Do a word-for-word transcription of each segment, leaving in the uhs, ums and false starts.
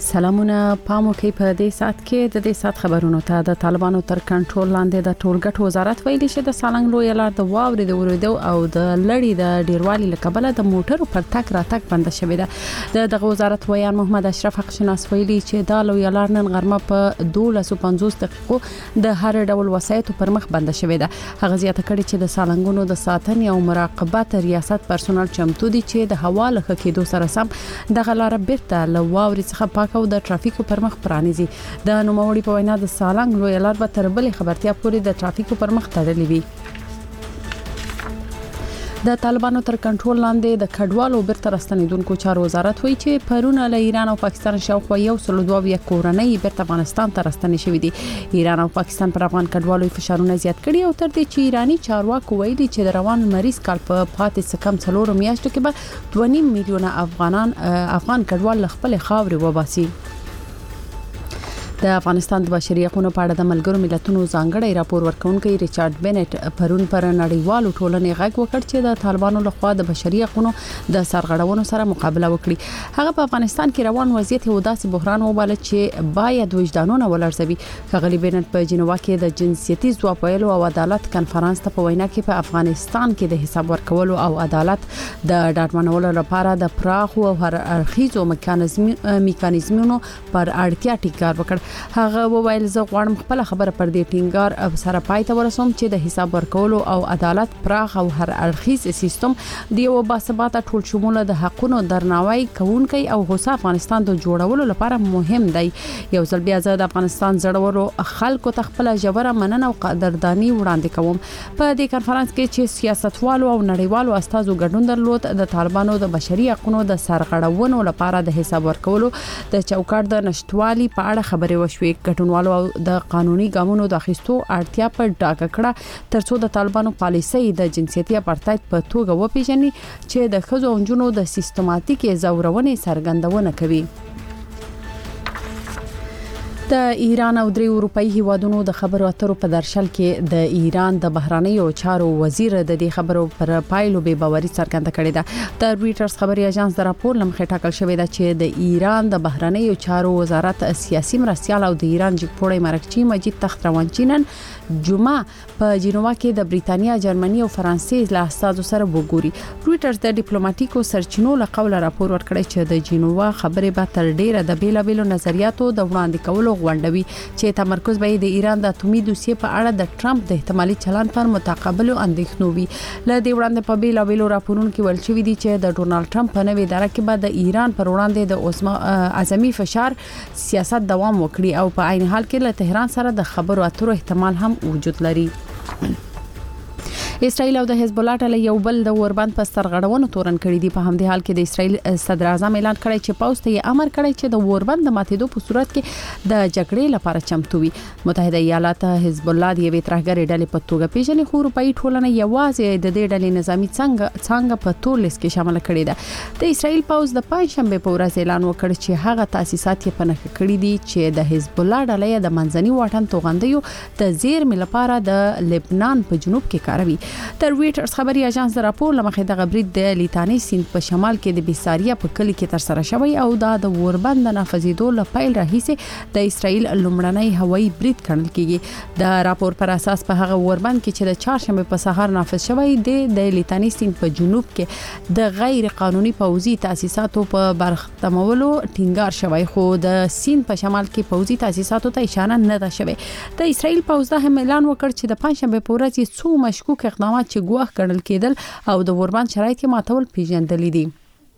سلامونه پامو کې په دې سات کې د دې سات خبرونو ته د طالبانو تر کنټرول لاندې د ټولګټ وزارت ویلي چې د سالنګ لوی لار د واوري د ورېدو او د لړۍ د ډیروالي لکبله د موټرو پر تک راتک بند شوې ده. د دغه وزارت ویان محمد اشرف حق شناس ویلي چې دا لوی لار نن غرمه په دولس او پنځوس دقیقو د هر ډول وسایطو پر مخ بند شوې ده. هغه زیاته کړي چې د سالنګونو د ساتنې او مراقبت ریاست پرسونل چمتو دي چې د هوا له کېدو سره سم دغه لار بیرته له واوري څخه پاک او د ټرافیکو پر مخ پرانیزي. د نوموړي په وینا د سالنګ لوی لار به تر بلې خبرتیا پورې د ټرافیکو پر مخ تړلې وي. د طالبانو تر کنټرول لاندې د کډوالو بیرته راستنیدونکو چارو وزارت وایي چې پرونه له ایران او پاکستان شاوخوا یو سل دوه ویا کورنۍ بیرته افغانستان ته راستنې شوې دي. ایران او پاکستان پر افغان کډوالو فشارونه زیات کړي او تر دې چې ایرانی چارواکو ویلي چې د روان مریض کال په پاتې سکم څلور میاشتو کې به دوه نیم میلیونه افغانان افغان کډوال خپل خاورې وباسي. د افغانستان د بشري حقوقو په اړه د ملګرو ملتونو ځانګړی راپور ورکونکي ریچارډ بنټ پرون پر نړیوالو ټولنې غږ وکړ چې د طالبانو لخوا د بشري حقوقو د سرغړونو سره مقابله وکړي. هغه په افغانستان کې روان وضعیت یو داسې بحران وباله چې باید وجدانونه ولړزوي. ښاغلي بنټ په جنیوا کې د جنسيتي ځواب ویلو او عدالت کانفرنس ته په وینا کې په افغانستان کې د حساب ورکولو او عدالت د ډاډمنولو لپاره د پراخو او هر اړخیزو میکانیزمونو پر اړتیا ټینګار وکړ. هغه وویل زه غواړم خپل خبره پر دې ټینګار سره پای ته ورسوم چې د حساب ورکولو او عدالت پراخ او هر اړخیز سیستم د یو باثباته ټول شموله د حقونو درناوی کوونکی او هوسا افغانستان د جوړولو لپاره مهم دی. یو ځل بیا زه د افغانستان زړورو خلکو ته خپل جوړه مننه او قدردانی وړاندې کوم. په دې کانفرنس کې چې سیاستوالو او نړیوالو استازو ګډون درلود د طالبانو د بشري حقوقو د سرغړونو لپاره د حساب ورکولو د چوکاټ د نشټوالي په اړه خبرې وشوي. ګټونوالو او د قانوني ګامونو د اخیستو اړتیا په ډاګه کړه ترڅو د طالبانو پالیسي د جنسيتي اپارټایډ په توګه وپیژني چې د ښځو او نجونو د سیستماتیکي زورونې څرګندونه کوي. د ایران او درې اروپאי هیوادونو د خبرو اترو په درشل کې د ایران د بهرنیو چارو وزیر د دې خبرو پر پایلو به باوري څرګنده کړې ده. د رويټرز خبري اژانس د راپور لمخې ټاکل شوې ده چې د ایران د بهرنیو چارو وزارت سیاسي مرستيال او د ایران جګپوړی مرکچی مجید تخت روانچینن جمعه په جنیوا کې د بریتانیا، جرمني او فرانسې له استازو سره وګوري. رويټرز د ډیپلوماټیکو سرچینو له قوله راپور ورکړی چې د جنیوا خبرې به تر ډیره د بیلابیلو نظریاتو د وړاندې کولو غونډوي چې تمرکز به د ایران د اتومي دوسیې په اړه د ټرمپ د احتمالي چلند پر متقابلو اندېښنو وي. ل دې وړاندې په بیلابیلو راپورونو کې ویل شوی دی چې د ډونالد ټرمپ په نوې اداره کې به د ایران پر وړاندې د اعظمي فشار سیاست دوام وکړي او په عین حال کې له تهران سره د خبرو اترو احتمال هم وجود لري. اسرائیل او د حزب الله ټله یو بل د اوربند په سرغړونو تورن کړي دي. په همدې حال کې د اسرائیل صدر اعظم اعلان کړی چې پوځ ته امر کړی چې د اوربند د ماتېدو په صورت کې د جګړې لپاره چمتو وي. متحده ایالات حزب الله د یوې ترهګرې ډلې په توګه پیژني خو اروپאי ټولنه یوازې د دې ډلې نظامی څنګه څنګه په تور لیست کې شامل کړي ده. د اسرائیل پوځ د پنځشنبه په ورځ اعلان وکړ چې هغه تاسیسات یې پنځه کړي دي چې د حزب الله ډلې د منځني واټن توغندیو د زیرمې لپاره د لبنان په جنوب کې کاروي. تر رويټرز خبري اژانس د راپور لمخې د غبرید د لیتانی سیند په شمال کې د بیساریا په کلی کې تر سره شوی او دا د اوربند نافذیدو لپاره راهیسه د اسرائیل لومړنی هوایي برید کړل کیږي. د راپور پر اساس په هغه اوربند کې چې د چهارشنبه په سهار نافذ شوی دی د لیتانی سیند په جنوب کې د غیر قانوني پوځي تاسیساتو په برختمولو ټینګار شوی خو د سیند په شمال کې پوځي تاسیساتو ته اشاره نه ده شوی. د اسرائیل پوځ د هم اعلان وکړ چې د پنځشنبه په ورځ څو مشکوک اقدامات چې ګواښ ګڼل کېدل او د اوربند شرایط یې ماتول پیژندل دي.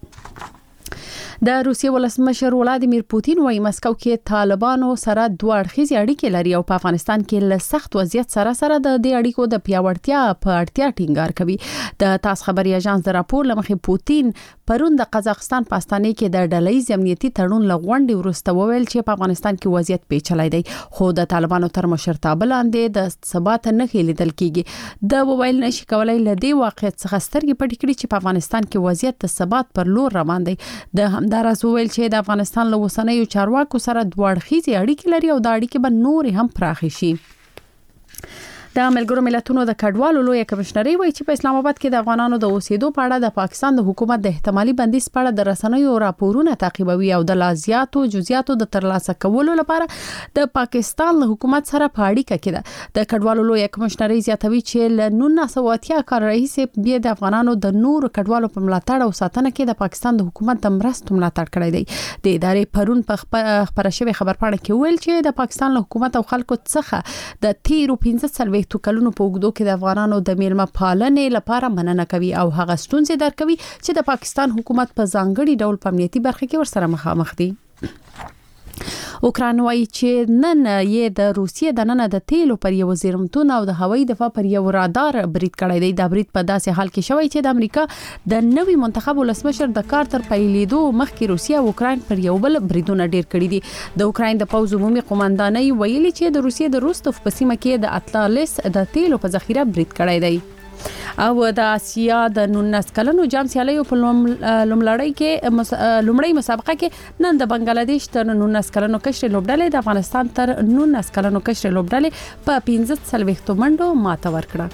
د روسیې ولسمشر ولادیمیر پوتین وايي مسکو کې طالبانو سره دوه اړخیزې اړیکې لري او په افغانستان کې له سخت وضعیت سره سره د دې اړیکو د پیاوړتیا په اړتیا ټینګار کوي. د تاس خبري اژانس د راپور لمخې پوتین پرون د قزاقستان په استانه کې د ډله‌یز امنیتي تړون لغونډې وروسته وویل چې په افغانستان کې وضعیت پیچلی دی خو د طالبانو تر مشرتابه لاندې د ثبات نه لیدل کیږي. د موبایل نشي کولای له دې واقعیت څخه سترګې پټې کړي چې په افغانستان کې وضعیت د ثبات پر لور روان دی. د همدارس وویل چې د افغانستان له وسنیو چارواکو سره دوه اړخیزې اړیکې لري او دا اړیکې به نور هم پراخ شي. د ملګرو ملتونو د کډوالو لوی کمشنري وایي چې په اسلام آباد کې د افغانانو د اوسېدو په اړه د پاکستان د حکومت د احتمالي بندیز په اړه د رسنیو راپورونه تعقیبوي او د لازیاتو جزئیاتو د ترلاسه کولو لپاره د پاکستان له حکومت سره په اړیکه کې ده. د کډوالو لوی کمشنري زیاتوي چې له نولس سوه اتیا کال راهیسې بیا د افغانانو د نورو کډوالو په ملاتړ او ساتنه کې د پاکستان د حکومت د مرستو ملاتړ کړی دی. د ادارې پرون په خبره شوی خبرپاڼه کې ویل چې د پاکستان له حکومت او خلکو څخه د تیرو پنځه څلوېښت کلونو په اوږدو کې د افغانانو د میلمه پالنې لپاره مننه کوي او هغه ستونزې درکوي چې د پاکستان حکومت په ځانګړي ډول په امنیتي برخه کې ورسره مخامخ دي. اوکران وایي چې نن یې د روسیې د نن د تیلو پر یو زیرمتون او د هوایي دفاع پر یو رادار برید کړی دی. دا برید په داسې حال کې شوی چې د امریکا د نوي منتخب ولسمشر د کار تر پیلېدو مخکې روسیه او اوکران پر یو بل بریدونه ډیر کړي دي. د اوکران د پوځ عمومي قومندانۍ ویلي چې د روسیې د روستوف په سیمه کې د اتلانتس د تیلو په ذخیره برید کړی دی. او د آسیا د نولس کلنو جام سیالیو په لومړی کې لومړی مسابقه کې نن د بنگلاديش تر نولس کلنو کشر لوبډلې د افغانستان تر نولس کلنو کشر لوبډلې په پنځه څلوېښت منډو ماته ورکړه.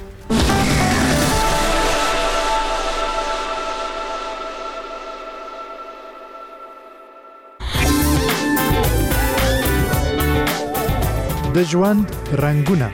د ژوند رنگونه.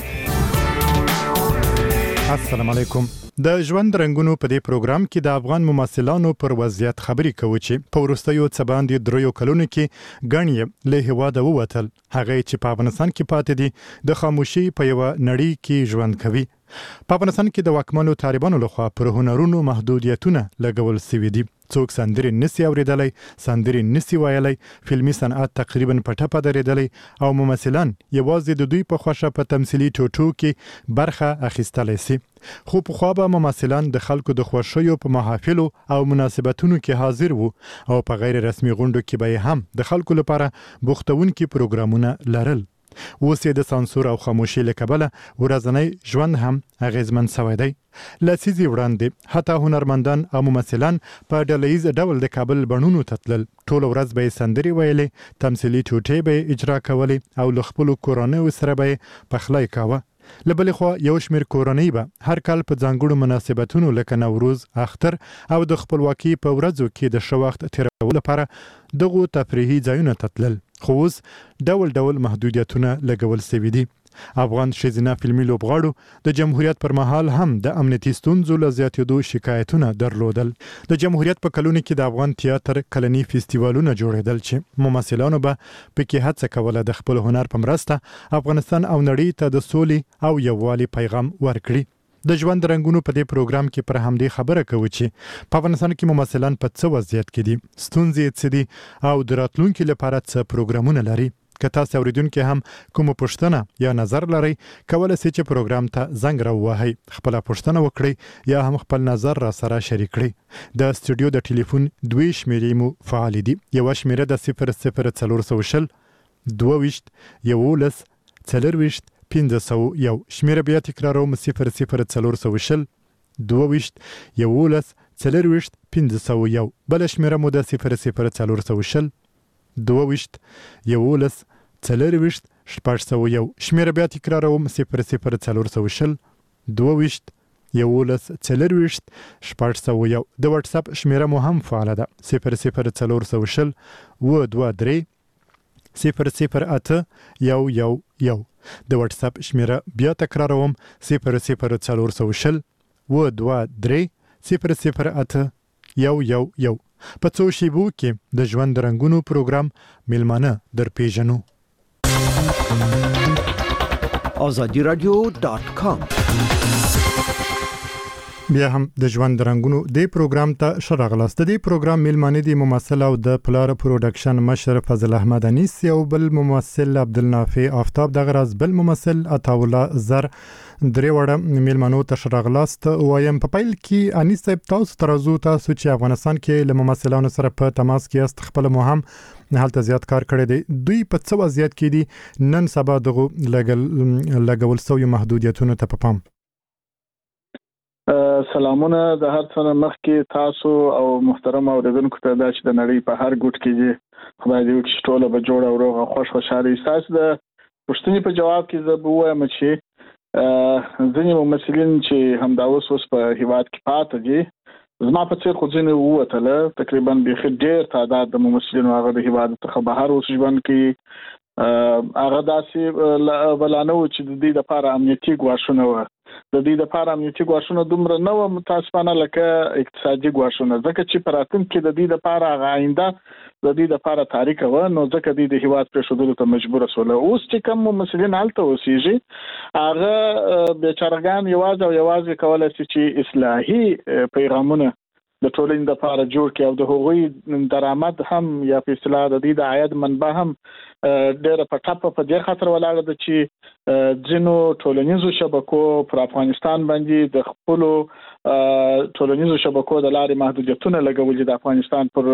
السلام علیکم. د ژوند رنگونو په دې پروګرام کې د افغان ممثلانو پر وضعیت خبرې کوو چې په وروستیو څه باندې دریو کلونو کې ګڼ له هیواده ووتل. هغه چې په افغانستان کې پاتې دي د خاموشي په یو نړۍ کې ژوند کوي. په افغانستان کې د واکمنو طالبانو لخوا پر هنرونو محدودیتونه لګول شوي دي. څوک سندرې نسی اوریدلای، سندرې نسی وایلای، فلمي صنعت تقریبا په ټپه درېدلی او ممثلان یوازې د دوی په خوښه په تمثيلي ټوټو کې برخه اخیستلی سي. خو په خو به ممثلان د خلکو د خوښیو په محافلو او مناسبتونو کې حاضر وو او په غیر رسمي غونډو کې به هم د خلکو لپاره بوختونکي پروګرامونه لرل. اوس د سانسور او خاموشي له کبله ورځنی ژوند هم اغیزمن شوی دی. لسیزي وړاندې حتی هنرمندان او ممثلان په ډلهیز ډول د کابل بڼونو ته تلل. ټول ورځ به سندري ویلې، تمثيلي ټوټې به اجرا کولې او له خپل کورنۍ سره به پخلی کاوه. لبل خو یو شمیر کورنۍ به هر کال په ځانګړو مناسبتونو لکه نوروز، اختر او د خپلواکۍ په ورځو کې د شو وخت تیرولو لپاره دغه تفریحي ځایونه ته تلل. خو اوس ډول ډول محدودیتونه لګول شوي دي. افغان ښځینه فلمي لوبغاړو د جمهوریت پر مهال هم د امنیتي ستونزو له زیاتېدو شکایتونه درلودل. د جمهوریت په کلونو کې د افغان تیاتر کلني فستیوالونه جوړېدل چې ممثلانو به پکې هڅه کوله د خپل هنر په مرسته افغانستان او نړۍ ته د سولې او یووالي پیغام ورکړي. د ژوند رنگونو په دې پروګرام کې پر همدې خبره کوي چې په افغانستان کې ممثلان په څه وضعیت کې دي، ستونزې څه دي او د راتلونکي لپاره څه پروګرامونه لري. که تاسو اوریدونکو هم کوم پوښتنه یا نظر لرئ، کولای شئ چې پروګرام ته زنګ راووهئ، خپل پوښتنه وکړئ یا هم خپل نظر را سره شریک کړئ. د استودیو د ټلیفون دوه شمیرې مو فعال دي. یو شمیره د صفر صفر څلور سوه شل دوه ویشت یولس څلرویشت پنځه سوه یو. شمیره بیا تکراروم: صفر صفر څلور سوه شل دوه ویشت یولس څلرویشت پنځه سوه یو. بل شمیره مو د صفر صفر څلور سوه شل دوه ویشت یولس څلرویشت شپږ سوه یو. شمیره بیا تکراروم: صفر صفر څلور سوه شل دوه ویشت یولس څلرویشت شپږ سوه یو. د واتس اپ شمیره مو هم فعاله ده: صفر صفر څلور سوه شل اوه دوه درې صفر صفر اته یو یو یو. د واتس اپ شمیره بیا تکراروم: صفر صفر څلور سوه شل اوه دوه درې صفر صفر اته یو یو یو. په څو شیبو کې د ژوند رنگونو پروګرام میلمانه در پیژنو. آزادی رادیو ډاټ کام. بیا هم د ژوند رنگونو د پروګرام ته شراغلاست. د دې پروګرام میلمانه دي ممثل او د پلار پروډکشن مشر فضل احمد انیس، یو بل ممثل عبدالنافع آفتاب، دغه راز بل ممثل عطاالله زر. درې وړه میلمانو ته شراغلاست. وایم په پیل کې انیس صاحب، تاسو ترازو تاسو چې افغانستان کې له ممثلانو سره په تماس کې است، خپل مو هم هلته زیات کار کړی دی. دوی په څه وضعیت کې دي نن سبا دغه لګول شوی محدودیتونو ته په پام؟ سلامونه د هر څه مخکې تاسو او محترم اوریدونکو ته دا چې د نړۍ په هر ګوټ کې دي، خدای دې وکړي چې ټوله به جوړ او روغ او خوش خوشاله وي. تاسو د پوښتنې په جواب کې زه به وایم چې ځینې ممثلین چې همدا اوس اوس په هیواد کې پاتې دي زما په څیر خو ځینې ووتله تقریبا بيخي ډېر تعداد د ممثلینو هغه د هیواد څخه بهر اوس ژوند کوي هغه داسې ولانه و چې د دې لپاره امنیتي ګواښونه و د دې لپاره امنیتي ګواښونه دومره نه و متاسفانه لکه اقتصادي ګواښونه ځکه چې په راتلونکي کې د دې لپاره هغه آینده د دې لپاره تاریخ و نو ځکه د دې هیواد پرېښودلو ته مجبور شول. اوس چې کوم ممثلین هلته اوسېږي هغه بیچارهګان یوازې او یوازې کولای شي چې اصلاحي پیغامونه د ټولنې لپاره جوړ کړي او د هغوی درآمد هم یا په اصطلاح د دې د عاید منبع هم ډېره په ټاپه په دې خاطر ولاړه ده چې ځینو ټولنیزو شبکو پر افغانستان باندې د خپلو ټولنیزو شبکو د لارې محدودیتونه لګولي د افغانستان پر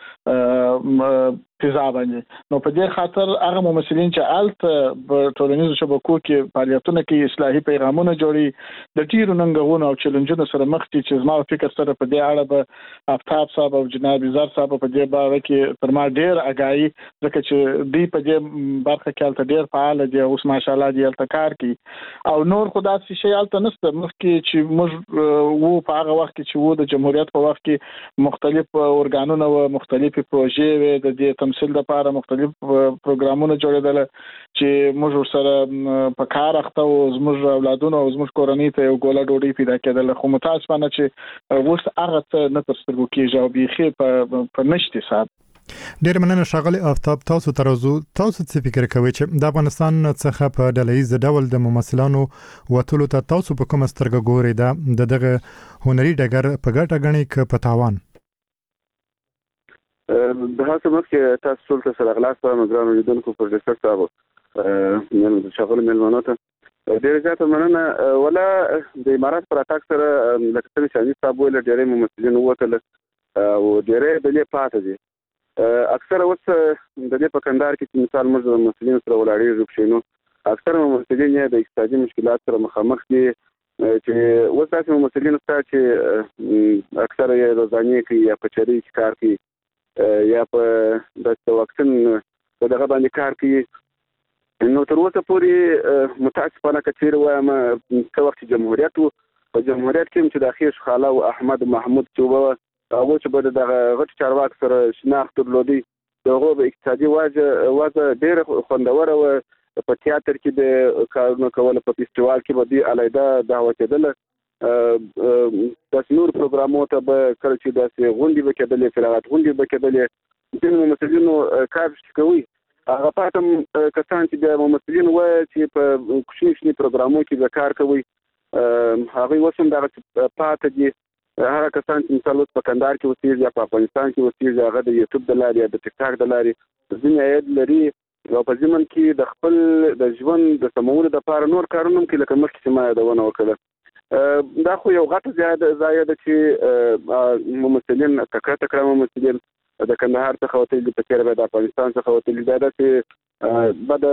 فضا باندې. نو په دې خاطر هغه ممثلین چې الته په ټولنیزو شبکو کې فعالیتونه کوي اصلاحي پیغامونه جوړي د ډیرو ننګونو او چیلنجونو سره مخ دي چې زما فکر سره په دې اړه به آفتاب صاحب او جناب زار صاحب په دې باره کې تر ما ډیر اگاهي ځکه چې دوی په دې برخه کې الته ډیر فعال دي اوس ماشاءالله دي الته کار کوي او نور خدا سي شي الته نشته مخکې چې موږ وو په هغه وخت کې چې وو د جمهوریت په وخت کې مختلف اورګانونه او مختلفي پروژې وې د دې تمثيل لپاره مختلف پروګرامونه جوړېدل چې موږ سره په کار اخته او زموږ اولادونو او زموږ کورنۍ ته یو ګوله ډوډۍ پیدا کېدل خو متاسفانه چې اوس هغه څه نه تر سترګو کېږي او بيخي په په نشته صاحب. ډېر مننه ښاغلي آفتاب تاسو ترازو تاسو څه فکر کوئ چې د افغانستان څخه په ډلهیز ډول د ممثلانو وتلو ته تاسو په کومه سترګه ګورئ د دغه هنري ډګر په ګټه ګڼئ که په تاوان؟ د هڅه مخکې تاسو ټول ته سره اغلاس په مګرانو لیدونکو پروډوسر صاحب نن شغل ملمنو ته ډېر زیاته مننه ولا د امارات پر اتاک سره لکه څنګه چې صاحب ویل ډېر ممثلین وتل او ډېر د پاتې دي اکثر اوس د دې په کندهار کې مثال موږ د ممثلین سره ولاړېږو چې نو اکثر ممثلین یې د اقتصادي مشکلات سره مخامخ دي چې اوس تاسو ممثلین ستاسو چې اکثر یې روزانه کوي یا په چاري کې کار کوي یا په د واکسین په دغه باندې کار کوي نو تر اوسه پورې متاسفانه کثیر وایم څو وخت جمهوریت په جمهوریت کې چې د اخیر خاله او احمد محمود چوبه هغه چې بده د غټ چارواک سره شناخت درلودي دغه په اقتصادي واجه واجه ډېر خوندور او په تیاتر کې د کارونو کول په فستیوال کې به علیده دعوت کېدل د نور پروګرامو ته به کله چې داسې غونډې وکړلې فراغت غونډې وکړلې د ممثلینو کار کوي هغه پاتم کسان چې د ممثلینو و چې په کوچني کوچني پروګرامو کې کار کوي هغه وسم د پاتې دي هر کسان چې مثال په کندهار کې اوسېږي یا په افغانستان کې اوسېږي هغه د یوټیوب د لارې یا د ټیک ټاک د لارې ځینې عاید لري او په ځمن کې د خپل د ژوند د سمولو لپاره نور کارونه کوي لکه مخکې چې ما یادونه وکړه دا خو یو غټه زیاده ځای ده چې ممثلین تکړه تکړه ممثلین د کندهار څخه وتلي په تیر د افغانستان څخه وتلي دا چې بد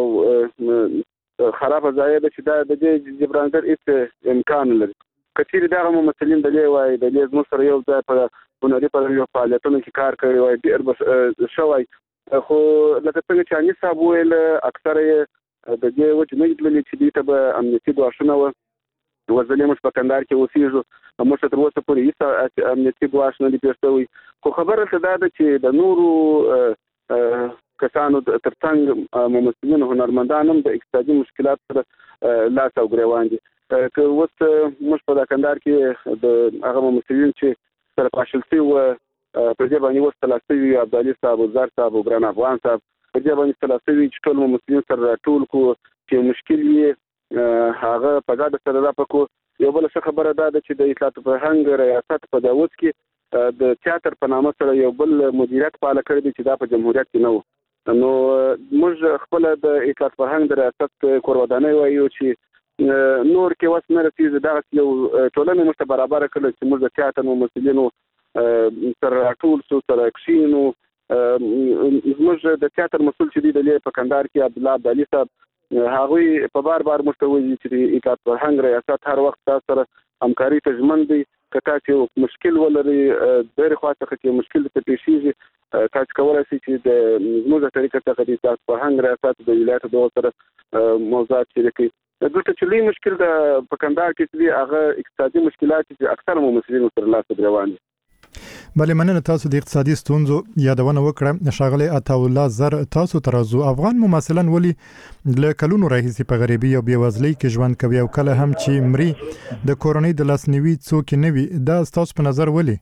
او خراب ځای ده چې دا د جبران در هیڅ امکان لري کثیر دا ممثلین د لوی د لزمو سره یو ځای په هنري په یو فعالیتونو کې کار کوي وای ډیر بس شوی خو لکه څنګه چې اني صاحب ویل اکثر د دې وجه نه لیدل چې دې ته به امنیتي ګواښونه و وزلې مش په کندهار کې اوسېږو موږ تر اوسه پورې هیڅ امنیتي ګواښ نه دی پیښ شوی خو خبره څه ده چې د نورو کسانو ترڅنګ ممثلین هنرمندان هم د اقتصادي مشکلات سره لاس او ګریوان دي که اوس موږ په کندهار کې د هغه ممثلین چې سره پاشل شوي و په دې باندې اوس تلاسوي عبدالي صاحب زار صاحب او ګران افغان صاحب په دې باندې تلاسوي چې ټول ممثلین سره ټول کو چې مشکل یې هغه په ګډه سره راپکو یو بل څه خبره ده چې د اطلاعات فرهنګ ریاست په داوود کې د تیاتر په نامه سره یو بل مدیریت فعال کړی دی چې دا په جمهوریت کې نه و نو موږ خپل د اطلاعات فرهنګ د ریاست کورودانه وایو چې نور کې وس نه رسیږي دا یو ټولنه مشته برابر کړل چې موږ د تیاتر ممثلینو سره ټول سره کښینو موږ د تیاتر مسول چې دی د په کندهار کې عبد الله عبدالي صاحب هغه په بار بار مشتوي چې اطلاعات فرهنګ ریاست هر وخت تاسو سره همکاري ته ژمن دي کته چې مشکل ولري ډېر خاصه کې مشکل ته پیښیږي تاسو کولای شئ چې د موږ طریقه څخه د اطلاعات فرهنګ ریاست د ولایت د سره موضوعات شریکي دلته چې لوی مشکل د په کندهار کې چې هغه اقتصادي مشکلات چې اکثر ممثلین تر لاسه روان دي. بلې مننه تاسو د اقتصادي ستونزو یادونه وکړه. ښاغلی عطاالله زر تاسو ترازو افغان ممثلان ولي له کلونو راهیسې په غریبي او بېوزلۍ کې ژوند کوي او کله هم چې مري د کورنۍ د لاسنیوي څوک نه وي، دا ستاسو په نظر ولي؟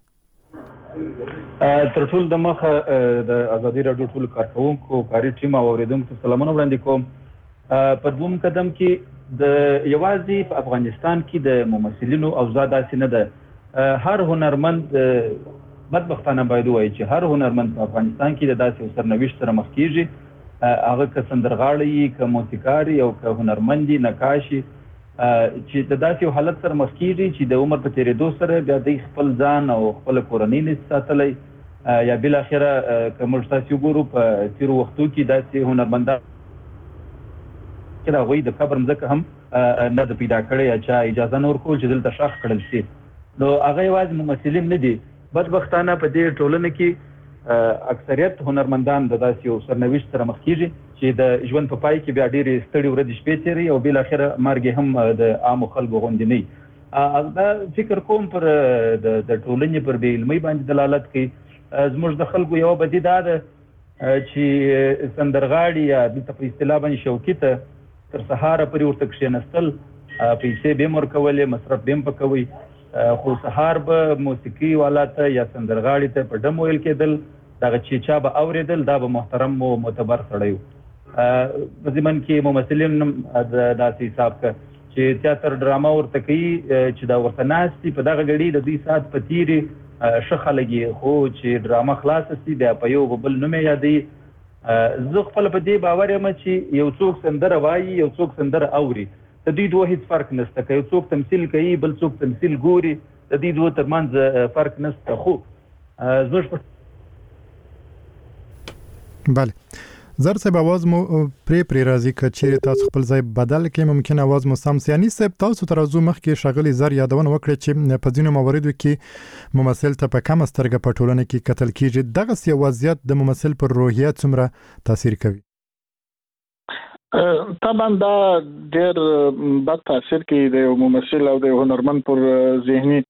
تر ټولو د مخه د ازادي راډیو ټول کارکونکو کاري ټیم او اوریدونکو سلامونه وړاندې کوم. په دوم قدم کې د یوازې په افغانستان کې د ممثلینو اوضاع داسې نه ده. هر هنرمند بدبختانه باید وایي چې هر هنرمند په افغانستان کې د داسې یو سرنوشت سره مخ کېږي، هغه که سندرغاړی وي، که موسیقار او که هنرمند نقاشي، چې د داسې یو حالت سره مخ کېږي چې د عمر په تېرېدو سره بیا دوی خپل ځان او خپله کورنۍ نشي ساتلی، یا بالاخره که موږ تاسې وګورو په تېرو وختو کې داسې هنرمندان چې هغوی د قبر مځکه هم نه ده پیدا کړې، یا چا اجازه نه ورکول چې دلته ښخ کړل شي. نو هغه یوازې ممثلین نه دي، بدبختانه په دې ټولنه کې اکثریت هنرمندان د داسې یو سرنوشت سره مخ کېږي چې د ژوند په پای کې بیا ډېرې ستړې ورځې شپې تېروي او بالاخره مرګ هم د عامو خلکو غوندې نه وي. دا فکر کوم پر د ټولنې پر بې علمۍ باندې دلالت کوي. زموږ د خلکو یوه بدي دا ده چې سندرغاړي یا دلته په اصطلاح باندې شوکي ته تر سهاره پورې ورته کښېنستل، پیسې به هم ورکولې، مصرف به هم پکوي، خو سهار به موسیقي والا ته یا سندرغاړي ته په ډم ویل کېدل، دغه چې چا به اورېدل دا به محترم و معتبر سړی و. په ضمن کې ممثلین داسې حساب که چې تیاتر ډرامه ورته کوي چې دا ورته ناست دي، په دغه ګړي د دوی ساعت په تېرې ښه خلک یې، خو چې ډرامه خلاصه شي بیا په یو په بل نوم یې یادوي. زه خپله په دې باور یم چې یو څوک سندره وایي، یو څوک سندره اوري، د دوی دوه هیڅ فرق نشته. که یو څوک تمثیل کوي بل څوک تمثیل ګوري، د دوی دوه ترمنځ فرق نشته. خو زموږ بله زر صاحب आवाज مو پرې پرې راځي که چیرې تاسو خپل ځای بدل کړئ ممکن आवाज مو سم سي. یعنی صاحب تاسو تر اوسه مخکې ښاغلي زر یادونه وکړه چې په ځینو مواردو کې ممثل ته په کمه سترګه په ټولنه کې کتل کېږي. دغسې یو وضعیت د ممثل پر روحیه څومره تاثیر کوي؟ طبعا دا ډېر بد تاثیر کوي د یو ممثل او د هنرمند پر ذهني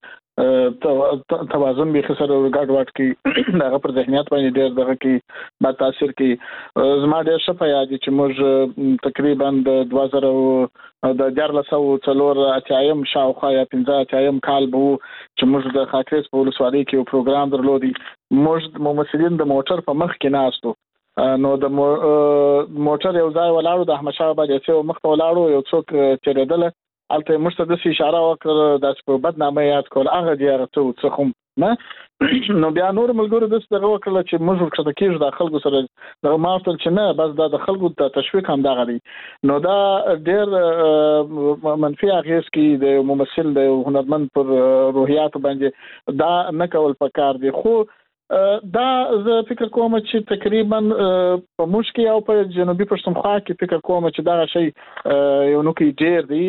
توازن به خسر او ګډ وډ کی دغه پر ذهنیت باندې ډېر دغه کی بد تاثیر کوي. زما ډېر ښه په یاد چې موږ تقریبا د دوه زره د دیارلس سوه څلور اتیایم شاوخوا یا پنځه اتیایم کال به چې موږ د خاکریز په ولسوالۍ کې یو پروګرام درلودی. موږ ممثلین د موټر په مخ کې ناستو، نو د موټر یو ځای ولاړو، د احمدشاه بابا جسې مخ ته ولاړو، یو څوک تېرېدله، هلته موږ ته داسې اشاره وکړه داسې په بدنامه یاد کول، هغه دې هغه څه څه خو نه. نو بیا نور ملګرو داسې دغه وکړله چې موږ ورکښته کېږو د خلکو سره، دغه ما ورته چې نه بس دا د خلکو د تشویق هم دغه دی. نو دا ډېر منفي اغېز کوي د ممثل د هنرمند پر روحیاتو باندې، دا نه کول پکار دی. خو دا زه فکر کوم چې تقریبا په موږ کې او په جنوبي پښتونخوا کې فکر کوم چې دا شی یو نو کې ډېر دی،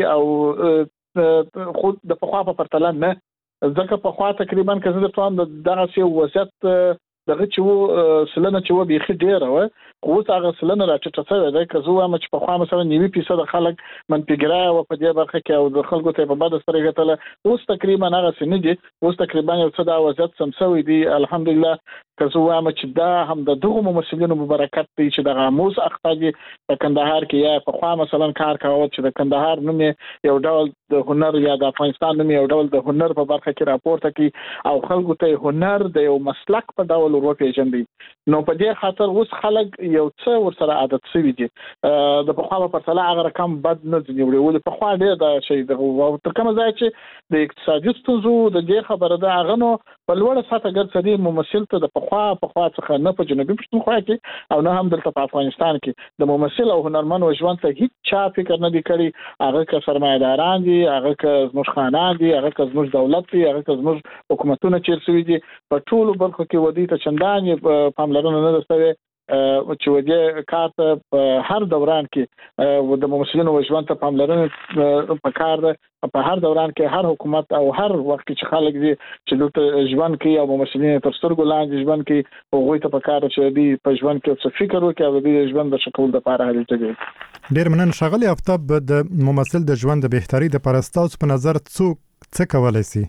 او خود د پخوا په پرتله نه، ځکه پخوا تقریبا که زه درته وایم دغه یو وضعیت دغه چې و سلنه چې و بیخي ډېره وه، خو اوس هغه سلنه راټیټه شوې ده. که زه وایم چې پخوا مثلا نوي فیصده خلک منفیګرایه وه په دې برخه کې او د خلکو ته یې په بده سترګه کتله، اوس تقریبا هغسې نه دي. اوس تقریبا یو څه دا وضعیت سم شوی دی الحمدلله. که زه وایم چې دا هم د دغو ممثلینو مبارکت دی چې دغه اموز اخته دي په کندهار کې، یا پخوا مثلا کار کاوه چې د کندهار نوم یو ډول د هنر یا د افغانستان نوم یو ډول د هنر په برخه کې راپورته کړي او خلکو ته هنر د یو مسلک په ډول وروپېژني. نو په دې خاطر اوس خلک یو څه ورسره عادت شوي دي، د پخوا په پرتله هغه رقم بد نه ځي وړي. ولې پخوا ډېر دا شی دغه تر کومه ځایه چې د اقتصادي ستونزو د دې خبره ده، هغه نو په لوړه سطحه ګرځېدي ممثل ته د پخوا پخوا څخه نه په جنوبي پښتونخوا کې او نه هم دلته په افغانستان کې د ممثل او هنرمند و ژوند ته هیڅ چا فکر نه دی کړی. هغه که سرمایه‌داران دي، هغه که زموږ خانان دي، هغه که زموږ دولت دی، هغه که زموږ حکومتونه چیر شوي دي، په ټولو برخو کې ودی ته چندانې پاملرنه نه ده شوې چې ودې کار ته په هر دوران کې د ممثلینو ژوند ته پاملرنه پکار ده په هر دوران کې هر حکومت او هر وخت چې خلک دي چې دلته ژوند کوي او ممثلین تر سترګو لاندې ژوند کوي هغوی ته پکار چې دی په ژوند کې څه فکر وکړي او د ژوند د شکل لپاره هلې ته ډېر مننه ښاغلی آفتاب د ممثل د ژوند د بهتري لپاره ستاسو په نظر څوک څه کولی شي؟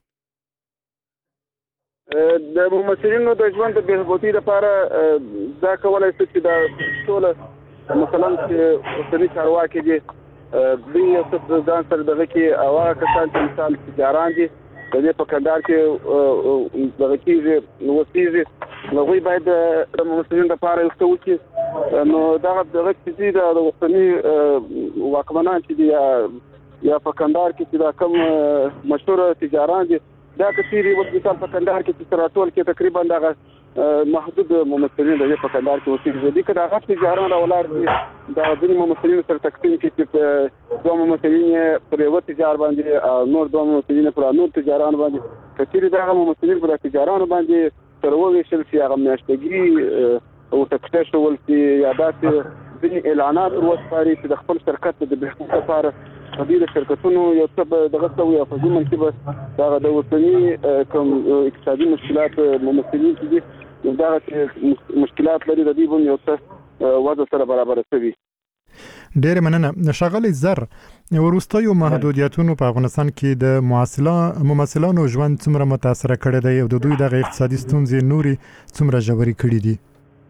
د ممثلینو د ژوند د بهبودۍ لپاره دا کولی شي چې دا ټوله مثلا چې اوسني چارواکي دي دوی یو څه ځان سره دغه کې او هغه کسان چې مثال تجاران دي د دې په کندهار کې دغه کېږي وسیږي نو هغوی باید د ممثلینو لپاره یو څه وکړي نو دغه دغه چې د اوسني واکمنان چې دي یا په کندهار کې چې دا کوم مشهور تجاران دي دا کثیري وخت مثال په کندهار کې چې تراتول کې تقریبا دغه محدود ممثلین د په کندهار کې اوسېږي دي کله هغه تجاران راولار دي دا د ممثلین سره تقسیم کې چې دوه ممثلین پر یو تجار باندې او نور دوه ممثلین پر نور تجاران باندې کثیري دغه ممثلین پر تجاران باندې تر وګړي چې هغه میاشتګي او تکتشول چې یادات ځینې اعلانات وروسپاري چې د خپل شرکت د بهبود لپاره د شرکتونو یو څه دغه څه وي په ځمن کې بس دا د اوسني کوم اقتصادي مشکلات ممثلین دي دا مشکلات لري د دې باندې یو څه وضع سره برابر شوي. ډېر مننه ښاغلی زر. وروستیو محدودیتونو په افغانستان کې د ممثلانو ژوند څومره متاثره کړی دی او د دوی دغه اقتصادي ستونزې نورې څومره ژورې کړي دي؟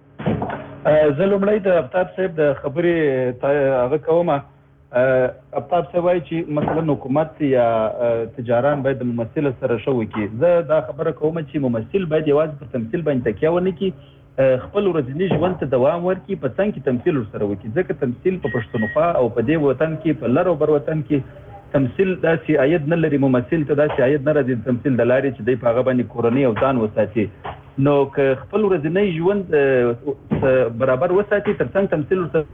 زه لومړی د آفتاب صاحب د خبرې هغه کوم. آفتاب صاحب وایي چې مثلا حکومت یا تجاران باید د ممثل سره ښه وکړي. زه دا خبره کوم چې ممثل باید یوازې پر تمثیل باندې تکیه ونه کړي، خپل ورځني ژوند ته دوام ورکړي، په څنګ کې تمثیل ورسره وکړي، ځکه تمثیل په پښتونخوا او په دې وطن کې په لر او بر وطن کې تمثیل داسې عاید نه لري، ممثل ته داسې عاید نه راځي تمثیل د لارې چې دی په هغه باندې کورنۍ او ځان وساتي. نو که خپل ورځنی ژوند برابر وساتي تر څنګ تمثیل ورته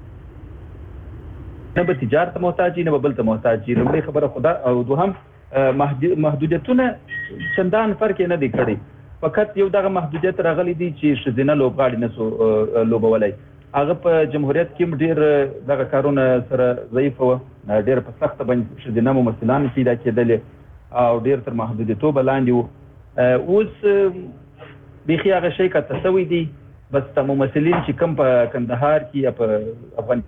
نه به تجارت محتاج نه به بل ته محتاج. لومړی خبره خدا او دوهم محدودیتونه چندان فرق نه دی کړی، فقط یو دغه محدودیت راغلی دی چې ښځینه لوبغاړي نسو لوبولی. هغه په جمهوریت کې ډېر دغه کارونه سره ضعیف وه، ډېر په سخته باندې ښځینه ممثلان پیدا کېدلې او ډېر تر محدودیتوبه لاندې وو. اوس بیخي هغه شی کته شوی دی، بس د ممثلین چې کوم په کندهار کې یا په افغانستان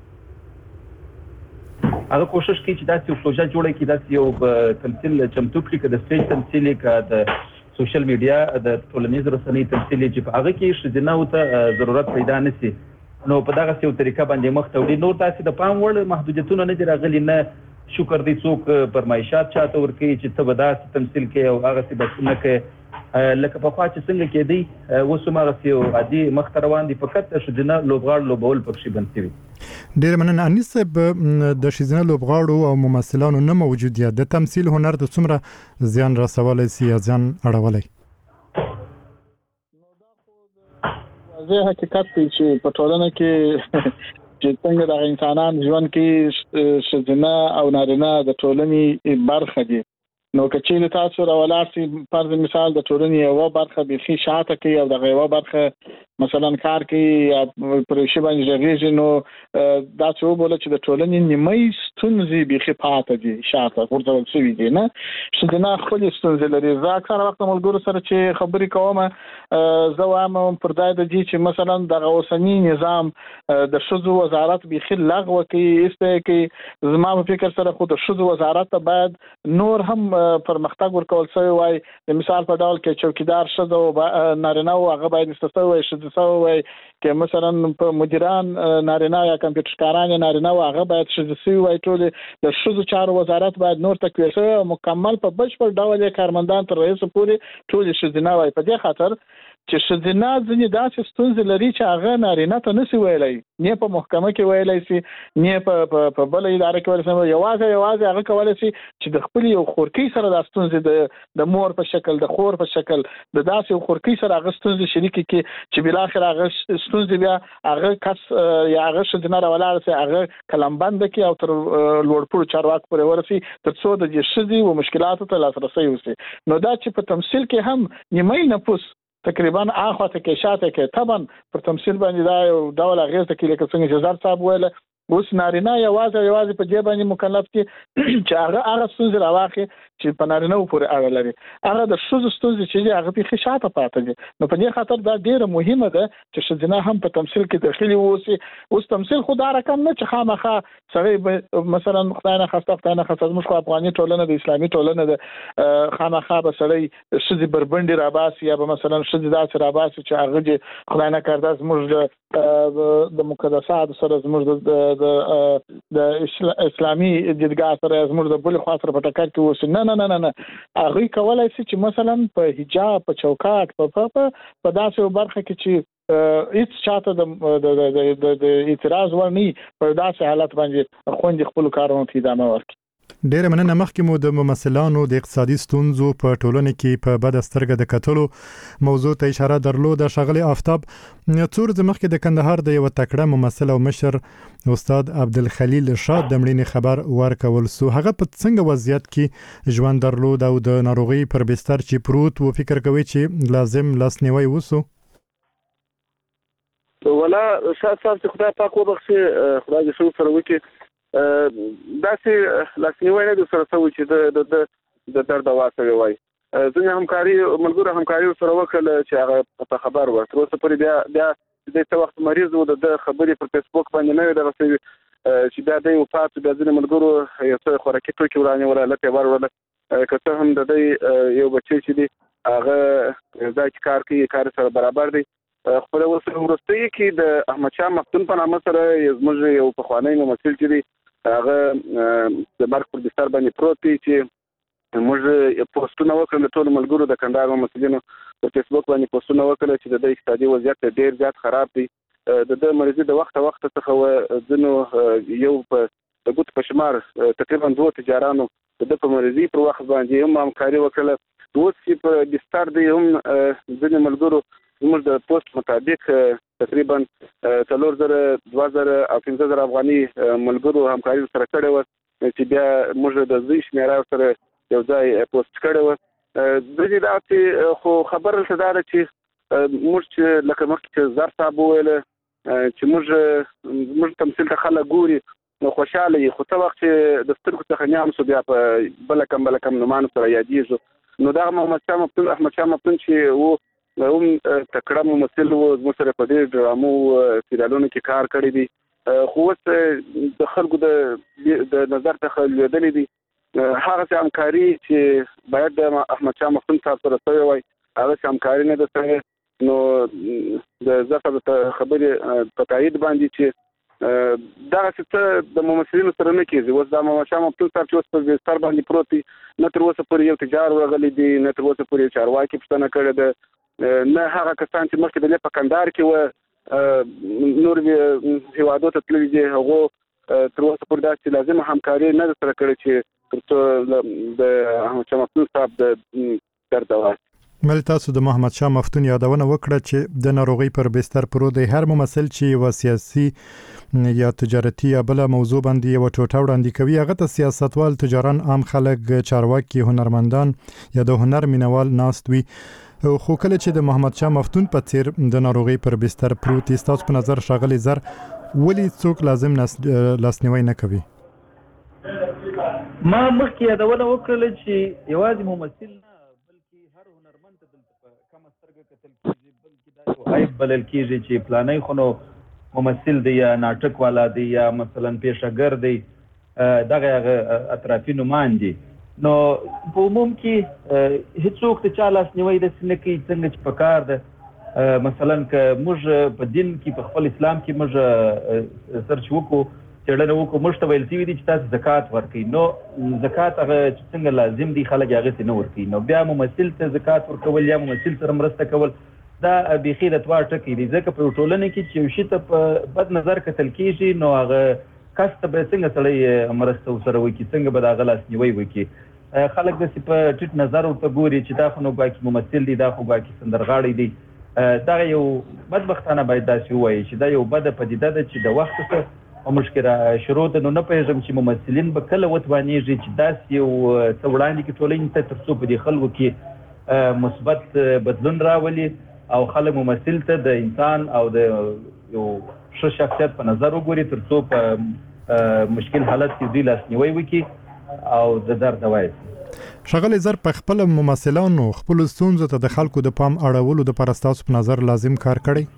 هغه کوشش کوي چې داسې یو پروژه جوړه کړي، داسې یو تمثیل چمتو کړي، که د سټیج تمثیل یې که د سوشل میډیا د ټولنیز رسنۍ تمثیل یې چې په هغه کې ښځینهو ته ضرورت پیدا نه شي، نو په دغسې یو طریقه باندې مخ ته وړي. نور داسې د پام وړ محدودیتونه نه دي راغلي، نه شکر دی څوک فرمایشات چاته ورکوي چې ته به داسې تمثیل کوې او هغسې به نه کوې لکه پخوا چې څنګه کېدی، اوس هم هغسې یو عادي مخ ته روان دي، فقط د ښځینه لوبغاړو لوبول پکښې بند شوي. ډېر مننه. انیس صاحب، د ښځینه لوبغاړو او ممثلانو نه موجودیت د تمثیل هنر ته څومره زیان رسولی سي یا زیان اړولی؟ واضح حقیقت دی چې په ټولنه کې چې څنګه د انسانان ژوند کې ښځینه او نارینه د ټولنې برخه دي، نو که چیرې تاسو راولاړ سئ فرض مثال د ټولنې یوه برخه بیخي شاته کوي او دغه یوه برخه مثلا کار کوي یا پر یو شي باندې غږېږي، نو داسې وبوله چې د ټولنې نیمایي ستونزې بیخي پاته دي، شاته غورځول شوي دي. نه ښځینه خپلې ستونزې لري. زه اکثره وخت ملګرو سره چې خبرې کوم زه وایم پر ځای د دې چې مثلا دغه اوسني نظام د ښځو وزارت بیخي لغوه کوي، ایسته یې کوي. زما په فکر سره خو د ښځو وزارت ته باید نور هم پرمختګ ورکول شوی وای. د مثال په ډول کې چوکیدار ښځه او نارینه و هغه باید ایسته شوی وای، ښځه شوی وای، که مثلا په مدیران نارینه یا کمپیوټر کاران نارینه و هغه باید ښځه شوی وای. ټول د ښځو چارو وزارت باید نور تقویه شوی او مکمل په بشپړ ډول یې کارمندان تر رئیس پورې ټول ښځینه وای. په دې خاطر چې ښځینه ځینې داسې ستونزې لري چې هغه نارینه ته نشي ویلی، نه په محکمه کې ویلی شي، نه په بله اداره کې ویلی شي، یوازې یوازې هغه کولی شي چې د خپلې یو خورکۍ سره دا ستونزې د مور په شکل د خور په شکل د داسې یو خورکۍ سره هغه ستونزې شریکې کړي چې بالاخره هغه ستونزې بیا هغه کس یا هغه ښځینه راولاړه شي، هغه قلمبنده کړي او تر لوړپوړو چارواکو پورې ورسي تر څو د دې ښځې و مشکلاتو ته لاسرسی وشي. نو دا چې په تمثیل کې هم نیمایي نفوس تقریبا اخوا ته کې شاته کې طبعا پر تمثيل باندې دا یو ډول اغیز ته کې لکه څنګه چې زار صاحب ویل اوس نارینه یوازې یوازې په دې باندې مکلف دي چې هغه هغه ستونزې راواخلي چې په نارینه پورې اړه لري هغه د ښځو ستونزې چې هغه په خشاته پاتې دي نو په دې خاطر دا ډیره مهمه ده چې ښځینه هم په تمثيل کې داخلي ووسي اوس تمثيل خو دا رقم نه چې خامخا سړی مثلا خدای نه خاصه خدای نه خاصه موږ خو افغاني ټولنه د اسلامي ټولنه د خامخا به سړی ښځې بربندي راباسي یا به مثلا ښځې داسې راباسي چې هغه خدای نه کړه زموږ د مقدسات سره زموږ د د اسلامي دیدګاه سره زموږ د بل خاطر په ټکر کې وس نه نه نه نه هغه کولای شي چې مثلا په حجاب په چوکاټ په په په داسې برخه کې چې هیڅ چاته د د د اعتراض ورني په داسې حالت باندې خوند خپل کارونه ته ادامه ورکړي ډیره مننه مخکې مو د ممثلانو د اقتصادي ستونزو په ټولنه کې په بد سترګه د کتلو موضوع ته اشاره درلوده شغلي آفتاب څور د مخکې د کندهار د یو تکړه ممثل او مشر استاد عبدالخلیل شاد د مړینې خبر ورکول سو هغه په څنګه وضعیت کې ژوند درلود او د ناروغي پر بستر چې پروت و فکر کوي چې لازم لاسنیوي وسو ولا شاد صاحب خدای پاک وبخښي خدای دې شو سره وکړي داسې لاسنیوي نه د سره سوي چې د د درد واسه وي ځینې همکاري ملګرو همکاري سره وکړه چې هغه په خبر ورته اوس پرې بیا بیا د څه وخت مریض و د خبرې په فیسبوک باندې نه دغه چې بیا د یو پات بیا ځینې ملګرو یو څه خوراکي توکي ورانه ولاله ورول کته هم د یو بچی چې دی هغه ځکه کار کوي کار سره برابر دی خپل وسره ورسته کې د احمد شاه مفتون په نامه سره زموږ یو پخوانی ممثل چې دی هغه د مرګ پر بستر باندې پروت دی چې موږ پوسټونه وکړل ټول ملګرو د کندهار ممثلینو په فیسبوک باندې پوسټونه وکړل چې د اقتصادي وضعیت ډیر زیات خراب دی د مریضي د وخت وخت څخه ځنو یو په د ګوت په شمار تقریبا دوه تجارانو د په مریضي پر وخت باندې هم همکاري وکړل دوی چې په بستر دی هم ځنې ملګرو موږ د پوسټ مطابق تقریبا څلور زره دوه زره او پنځه زره افغاني ملګرو همکاري سره کړې و چې بیا موږ د زوی شمیره سره یو ځای پوسټ کړې و د دې داسې خو خبره څه ده چې موږ چې لکه مخکې چې زار صاحب ویل چې موږ موږ تمثيل ته خلک ګوري نو خوشاله خو څه وخت چې د سترګو څخه نیام سو بیا په بل کم بل کم نومان سره یادېږي نو دا محمد شاه مفتون احمد شاه مفتون چې وو هم تکړه ممثل وو زموږ سره په دې ډرامو سریالونو کې کار کړی دی خو اوس د خلکو د د نظر څخه لیدل دي هغه همکاري چې باید د احمد شاه مفتون صاحب سره شوی وای هغه همکاري نه ده نو د ځکه د خبرې په تایید باندې چې دا څه د ممثلینو سره نه کېږي اوس د احمد شاه مفتون صاحب چې اوس په بستر باندې پروت دی نه تر اوسه پورې یو تجار ورغلی دی نه تر اوسه پورې چارواکي پوښتنه کړې ده نه هغه کسان چې مخکې د په کندهار کې و نور هیوادو ته تللي دي هغه تر اوسه پورې داسې لازمه همکاري نه سره کړې چې ترڅو د احمد شاه مفتون صاحب د درد واسه مل تاسو د محمد شاه مفتون یادونه وکړه چې د ناروغي پر بستر پروت دی هر ممثل چې و سیاسي یا تجارتي یا بل موضوع باندې یو ټوټه وړاندې کوي هغه ته سیاستوال تجاران عام خلک چارواکي هنرمندان یا د هنر مینوال ناست وي خو کله چې د محمد شاه مفتون په څیر د ناروغي پر بستر پروت دی تاسو په نظر شاغلي زر ولی څوک لازم لاسنیوي نه کوي ما مخکې یادونه وکړل چې یوازې ممثل نه بلکې هر هنرمند ته دلته کم سترګه کتل کېږي بلکې دا یو عیب بلل کېږي چې پلانې خو نو ممثل دی یا ناټک والا دی یا مثلا پیشګر دی دغه هغه اطرافي نومان دي نو په عموم کې هیڅوک ته چا لاسنیوي داسې نه کوي څنګه چې په کار ده مثلا که موږ په دین کې په خپل اسلام کې موږ سرچ وکړو چېړنه وکړو موږ ته ویل شوي دي چې تاسو زکات ورکوئ نو زکات هغه چې څنګه لازم دي خلک هغسې نه ورکوي نو بیا ممثل ته زکات ورکول یا ممثل سره مرسته کول دا بیخي د دوه ټکي دي ځکه په ټولنه کې چې یو شي ته په بد نظر کتل کېږي نو هغه کس ته به څنګه سړی مرسته ورسره وکړي څنګه به د هغه لاسنیوی وکړي خلک داسې په ټیټ نظر ورته ګوري چې دا خو نو باقي ممثل دی دا خو باقي سندرغاړی دی دغه یو بدبختانه باید داسې ووایي چې دا یو بده پدیده ده چې د وخت څخه په موږ کې را شروع ده نو نه پوهېږم چې ممثلین به کله وتوانېږي چې داسې یو څه وړاندې کړي ټولنې ته تر څو په دې خلکو کې مثبت بدلون راولي او خلک ممثل ته د انسان او د یو ښه شخصیت په نظر وګوري ترڅو په مشکل حالت کې دوی لاسنیوي وکړي او د درد دوا یې ښاغلی زر په خپل ممثلانو خپل ستونزو ته د خلکو د پام اړولو د پرستاسو په نظر لازم کار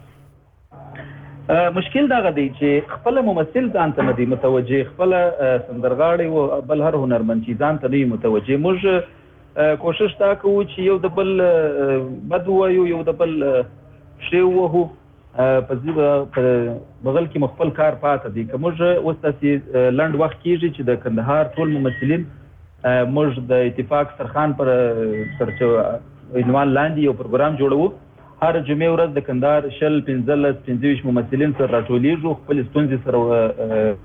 کړی مشکل دا غدي چې خپل ممثل ځان ته ندي متوجه خپل سندرغاړي او بل هر هنرمند چې ځان ته نه متوجه موږ کوشش تا کوو چې یو د بل بد وایو یو د بل شی وو په بغل کې مخفل کار پاتې دي که موږ اوس تاسې لنډ وخت کېږي چې د کندهار ټول ممثلین موږ د اتفاق سرخان پر سرچو عنوان لاندې یو پروګرام جوړو هر جمعې ورځ د کندهار شل پنځلس پنځه ویشت ممثلین سره راټولیږو خپل ستونزې سره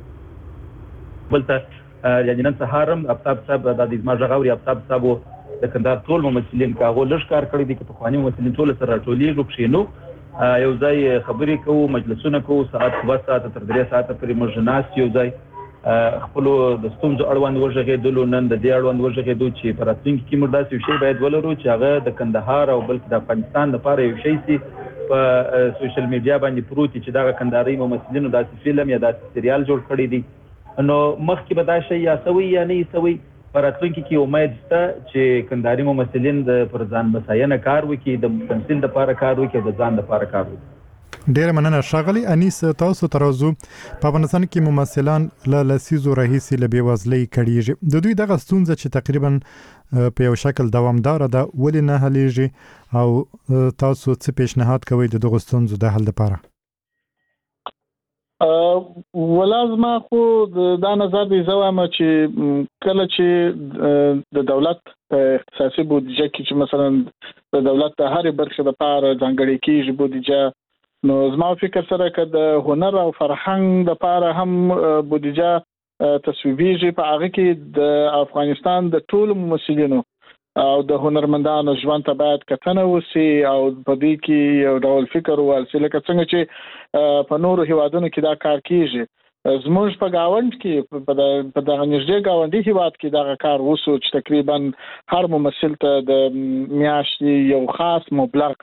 بلته یعنې نن سهار هم افتاب صاحب د زما غږ اوري افتاب صاحب د کندهار ټول ممثلین کاغو لږ کار کړی دي که پخواني ممثلین ټول سره راټولیږو کښېنو یو ځای خبرې کوو مجلسونه کوو ساعت دوه ساعته تر درې ساعته پورې موږ ناست یو ځای خپلو د ستونزو اړوند وغږېدلو نن د دې اړوند وغږېدو چې په راتلونکي کې موږ داسې یو شی باید ولرو چې هغه د کندهار او بلکې د افغانستان لپاره یو شی سي په سوشل میډیا باندې پروت چې دغه کندهاري ممثلینو داسې فلم یا داسې سریال جوړ کړی دی نو مخکې به دا شی یا سوي یا نه سوي په راتلونکي کې امید شته چې کندهاري ممثلین د پر ځان بساینه کار وکړي د تمثیل لپاره کار وکړي او د ځان لپاره کار وکړي ډیر مننه ښاغلی انیس تاسو ترازو په افغانستان کې ممثلان له لسیزو راهیسې له بېوزلۍ کړیږي د دوی دغه ستونزه چې تقریبا په یو شکل دوامدار ده ولې نه حلیږي او تاسو څه پیشنهاد کوئ د دغه ستونزو د حل لپاره ولازم خو دا نظر دی زوام چې کله چې د دولت اختصاصي بودجه کې چې مثلا د دولت د هر برخه لپاره ځانګړې کیږي بودجه نو زما فکر سره که د هنر او فرهنګ لپاره هم بودجه تصویبیږي په هغه کې د افغانستان د ټولو ممثلینو او د هنرمندانو ژوند ته باید کتنه وشي او په دې کې یو ډول فکر والسي لکه څنګه چې په نورو هیوادونو کې دا کار کیږي زموږ په گاوند کې په دغه نږدې گاونډي هیواد کې دا کار وشو چې تقریبا هر ممثل ته د میاشتې یو خاص مبلغ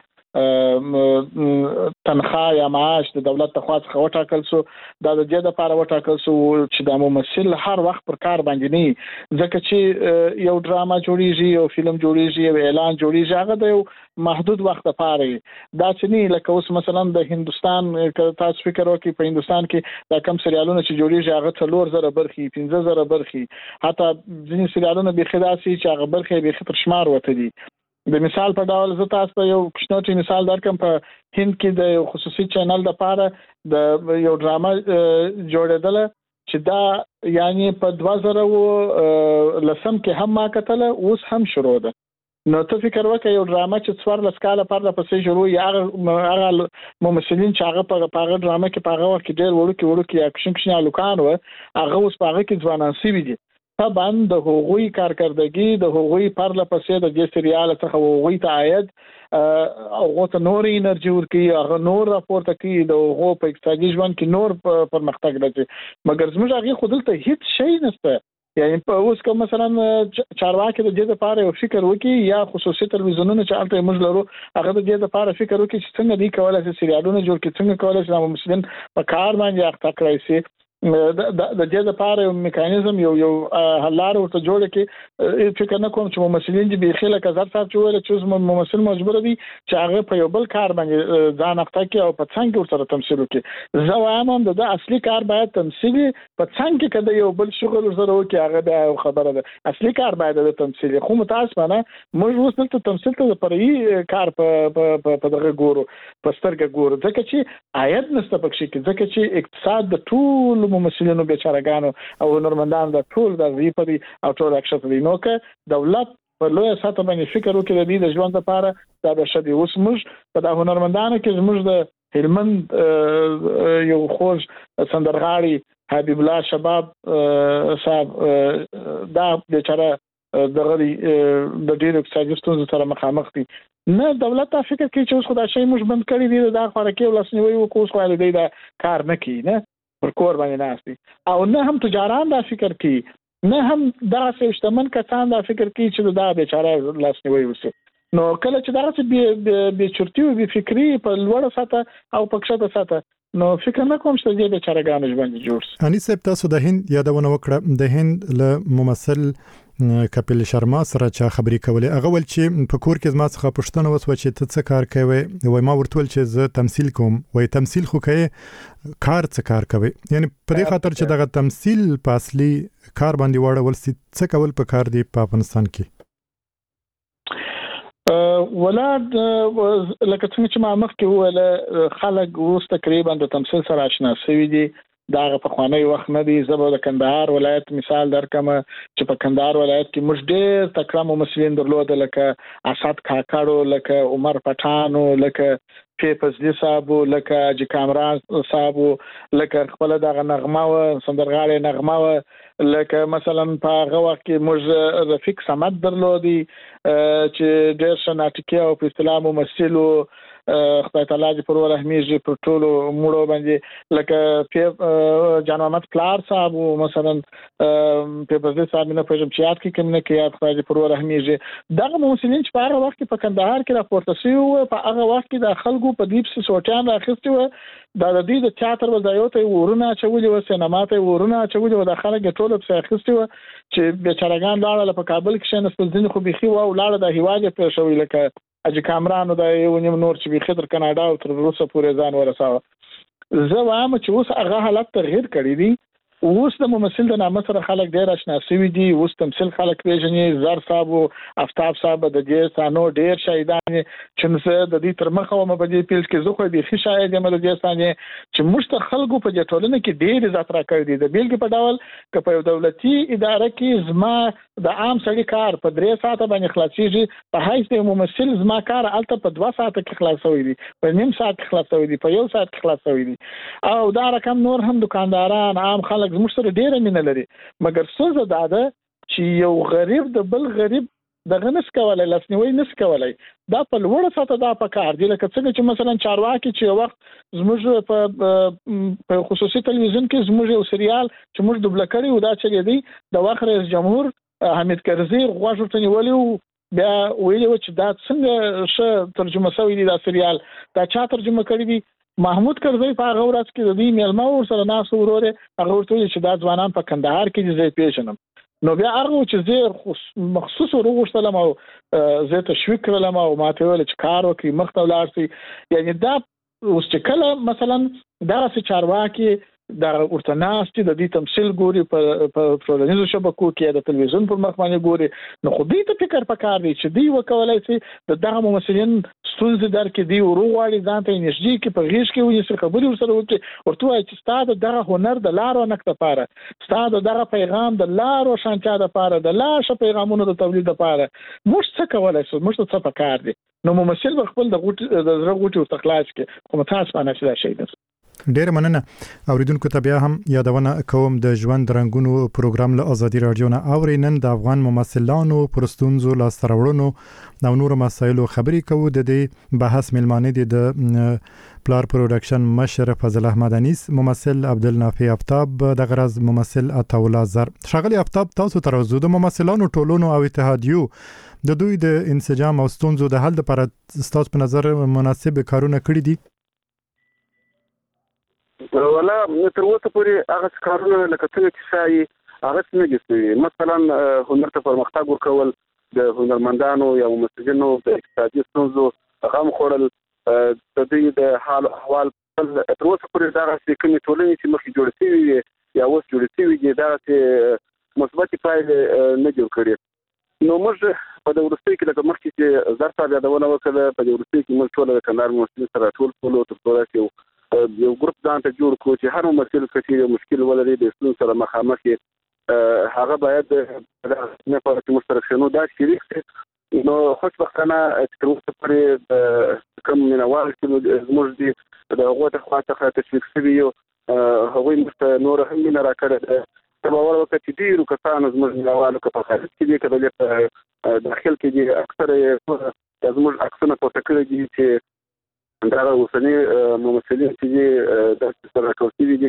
تنخواه یا معاش د دولت ته خاص وټاکل شو دا د دې لپاره وټاکل شو چې د ممثل هر وخت پر کار باندې نه ځکه چې یو ډراما جوړیږي یو فلم جوړیږي یو اعلان جوړیږي هغه د یو محدود وخت لپاره دا چې نه لکه اوس مثلا د هندستان تاسو فکر وکړئ په هندستان کې دا کم سریالونه چې جوړیږي هغه څلور زره برخې پنځه زره برخې حتی ځینې سریالونه به خداسي چې هغه برخې به تر شمار وته دي د مثال په ډول زه تاسو ته یو کوچنی مثال درکم په هند کې د یو خصوصي چینل لپاره د یو ډراما جوړېدل چې دا یعنی په دوه زره لسم کې هم ما کتل اوس هم شروع ده نو ته فکر وکړه یو ډراما چې څوار لسکاله پر د پسې شروع یا هغه ممثلین چې هغه په هغه ډراما کې په هغه وخت کې ډېر وړوکی وړوکی اکشن کښنه الوکان و هغه اوس په هغه کې ځوانان سوي دي طبعا د هغوی کارکردګي د هغوی پر لپسې د دې سریال څخه هغوی ته عاید او غوته نور انرژي ورکي هغه نور راپورته کوي د هغو په اقتصادي ژوند کې نور پرمختګ راځي مګر زموږ هغه خودلته هیڅ شی نشته یعنی په اوس کوم مثلا چارواکي د دې لپاره یو فکر وکي یا خصوصي تلویزیونونه چې البته موږ لرو هغه د دې لپاره فکر وکي چې څنګه دی کولای شي سریالونه جوړ کړي څنګه کولای شي ممثلین په کار باندې اخته کړی شي د دې لپاره یو میکانیزم یو یو حل لار ورته جوړ کړي فکر نه کوم چې ممثلین دي به خله کزر صاحب چې ویل چې ممثل مجبور دي چې هغه په یو بل کار باندې ځان اخته کړي او په څنګه ورته تمثيل وکړي زه وایم د اصلي کار باید تمثيلي په څنګه کده یو بل شغل ورته وکړي هغه د خبره ده اصلي کار باید د تمثيلي خو متاسفانه موږ اوس د تمثيل ته پرې کار په په دغه ګورو په سترګه ګورو ځکه چې عاید نشته پکې کې ځکه چې اقتصاد د ټول ممثلینو بیچارهګانو او هنرمندانو د ټول د ویپري او ټول اکشن دي نو که دولت په لوی ساته باندې فکر وکړي د دې د ژوند لپاره دا به شدي اوس موږ په د هنرمندانو کې موږ د هلمند یو خوش سندرغاړي حبیب الله شباب صاحب دا بیچاره دغه د ډیرو اقتصادي ستونزو سره مخامخ دي نه دولت دا فکر کوي چې اوس خدای شي موږ بند کړی دی دا خبره کې ولاسنیوي وکړو خو له دې دا کار نه کوي نه پر کور باندې ناشتي او نه هم تجاران دا فکر کوي نه هم دا شتمن کسان دا فکر کوي چې دا بیچاره لاسنیوي وشي نو کله چې دا څه به چرتی او به فکری په لوړه ساته او پکښه ساته نو فکر نه کوم چې دې بیچارهګانو ژوند جوړ شي. انیس صاحب تاسو د هند یادونه وکړه د هند له ممثل کپیل شرما سره چا خبرې کولې هغه ول چې په کور کې زما څخه پښتنه وسو چې ته څه کار کوي وای ما ورته ول چې زه تمثيل کوم وای تمثيل خو کوي کار څه کار کوي یعنی په دې خاطر چې دغه تمثيل په اصلي کار باندې واړه ول څه کول په کار دی په افغانستان کې ولاد لکه څنګه چې ما مخکې وویل خلک اوس تقریبا د تمثيل سره آشنا شوي دي دا په خوانی وخت نه دی زبر د کندهار ولایت مثال درکمه چې په کندهار ولایت کې موږ ډېر تکړه ممثلین درلودل لکه اسد کاکړو لکه عمر پټانو لکه پیپزلی صاحب لکه اجي کامران صاحب لکه خپل دغه نغمه و سندرغاړي نغمه و لکه مثلا په هغه وخت کې موږ رفیق صمد درلودي چې ډېر شناټکی او په اسلام ممثلو خدای تعالی دې پر ورحمیږي پر ټولو موړو باندې لکه جان محمد پلار صاحب مثلا په پرځ صاحب نه پېژم چې یاد کې کوم نه کې یاد خدای دې پر ورحمیږي دغه ممثلین چې په هغه وخت په کندهار کې راپورته شوی په هغه وخت کې د خلکو په دیپ سي سوټیان راخستي و دا د دې د تیاتر وځایوته ورونه چولې و سینما ته ورونه چولې و د خلک ټولو په اخستي و چې بیچارهګان لاړه په کابل کې شنه سپلځنی خو بيخي و لاړه د هیواجه پر شوی لکه اجي کامرانو د یو نیم نور چې به خطر کاناډا او تر روسه پورې ځان ورساوه زه وایم چې اوس هغه حالت تغیر کړی دی اوس د ممثل د نامه سره خلک ډیر آشنا شوي دي اوس تمثيل خلک پیژني زر صاحب او افتاب صاحب د دې سانو ډیر شهیدان چې نو د دې تر مخه و مبدي پیل کې زه خو به خي شاید یم د دې سانې چې مشت خلکو په دې ټولنه کې ډیر عزت را کړی دي د بیلګې په ډول ک په دولتي اداره کې زما د عام سړي کار په درې ساعته باندې خلاصيږي په هیڅ د ممثل زما کار الته په دوه ساعته کې خلاصوي دي په نیم ساعت کې خلاصوي دي په یو ساعت کې خلاصوي دي او دا رقم نور هم دکانداران عام خلک زموږ سره ډیره مینه لري مګر څه زده چې یو غریب د بل غریب دغه نس کولای لاسنیوي نس کولای دا په لوړه ساته دا په کار دی لکه څنګه چې مثلا چارواکي چې وخت زموږ په خصوصي تلویزیون کې زموږ یو سریال چې موږ دوبله کړی و دا چې دی د وخت رئیس جمهور حمید کرزي غواړو ته نیولیو بیا ویلو چې دا څنګه ش ترجمه شوی دی دا سریال دا چا ترجمه کړی دی محمود کرزی په هغه ورځ کې د دې میلمه ور سره ناس وروره هغه ورته چې دا ځوانان په کندهار کې دي پیژنم نو بیا هغه چې زه مخصوص وروغشتلم او زه تشویق کړلم او ماته ویل چې کار وکړي مخته ولاړ شي یعنی دا اوس چې کله مثلا دا څه چارواکي دا ورته ناستي د دې تمثيل ګوري په ټولنیزو شبکو کې د تلویزیون پر مخ باندې ګوري نو خو دې ته فکر پکار دی چې دی وکولای شي د دغه ممثلین ستونزې درکې دی وروغواړي ځان ته انرژي کې په غیش کې ونی سره خبري ورسره وکړي ورته وایي چې ستاسو دغه هنر د لارو نکته پاره ستاسو دغه پیغام د لارو شانچا د پاره د لاشه پیغامونو د تولید لپاره موږ څه کولای شو موږ څه پکار دی نو ممثل خپل د غوټ د زړه غوټي تخلاص کې کوم تاسو باندې څه شي ده ډیر مننه اوریدونکو ته بیا هم یادونه کوم د ژوند رنگونو پروګرام له ازادي رادیو نه اورینن د افغان ممثلانو پرستونزو لا سرورونو او نور مسایلو خبرې کوو د دې بحث ملمانه دي د پلار پروډکشن مشر فضل احمد انیس ممثل عبدالنافع افتاب د غرض ممثل عطاولا زر شغلی افتاب تاسو تر اوسه د ممثلانو ټولونو او اتحادیو د دوی د انسجام او ستونزو د حل لپاره ستاسو په نظر مناسب کارونه کړی دي ولا تر اوسه پورې هغه کارونه لکه څنګه چې شایي هغه څنګه دي مثلا هنر ته پرمختګ ورکول د هنرمندانو یا ممثلینو د اقتصادي ستونزو غم خورل د دې د حال احوال تر اوسه پورې دا چې کومې ټولنې چې مخکې جوړې شوي یا اوس جوړې شوي دي دا چې مثبت پایلې نه جوړ کړي نو موږ په د ورستۍ کې لکه مخکې چې زر صاحب یادونه وکړه په د ورستۍ کې موږ ټول د کندهار ممثلین سره ټول ټول تر څو چې یو ګروپ ځان ته جوړ کړو چې هر ممثل چې یو مشکل ولري د ستونزو سره مخامخ هغه باید نه پاتې مشترک شنو دا شریک شي نو خوشبختانه تر اوسه پورې کوم منوال چې زموږ دي د هغو ته خواته تشویق شوي یو هغوی موږ نور هم مینه راکړې ده باور وکړه چې ډېرو کسانو زموږ منوالو که په خارج کې دي که د داخل کې دي اکثره یې زموږ عکسونه پورته کړي دي چې دا اوسنی ممثلین چې د سره راټول شوي دي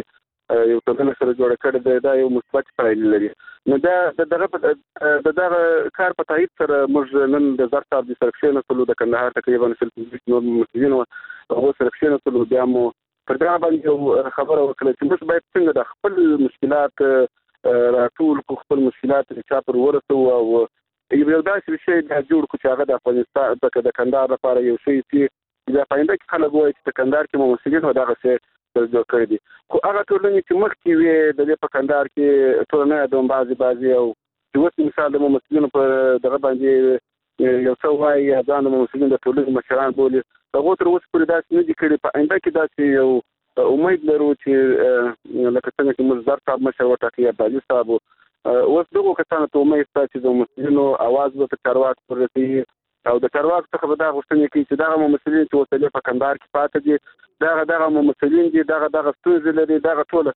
یو ټولنه سره جوړ کړی دی دا یو مثبت پایلې لري. نو دا د دغه د دغه کار په تایید سره موږ نن د زر صاحب د سرکشن ټولو د کندهار تقریبا سلطنت نور مسلمانانو او سرکشن ټولو بیا مو پر دا باندې خبره وکړه چې موږ باید څنګه د خپل مشکلات راټول کو خپل مشکلات چې چا پر ورسو او یو داسې شی دا جوړ کو چې هغه د افغانستان د کندهار لپاره یو شی چې د پاینده کې خلک وایي چې کندهار کې مو مسلمانانو دغه څه جوړ کړی دي. خو هغه ټولنې چې مخکې وي د دې په کندهار کې ټولنه د بازي بازي او چې اوس مثال د مسلمانانو په دغه باندې یو څو وایي ځان د مسلمانانو د ټولنې مشران بولي هغه تر اوسه پورې داسې نه دي کړي. په آینده کې داسې یو امید لرو چې لکه څنګه چې موږ زر صاحب مشر وټاکي عبدالي صاحب اوس دغه کسانو ته امید شته چې د مسلمانانو اواز به په چارواک پر رسېږي او د چارواک څخه به دا غوښتنه کوي چې دغه مسلمانان چې وسلې په کندهار کې پاتې دي دغه دغه مسلمانان دي دغه دغه ستونزې لري دغه ټول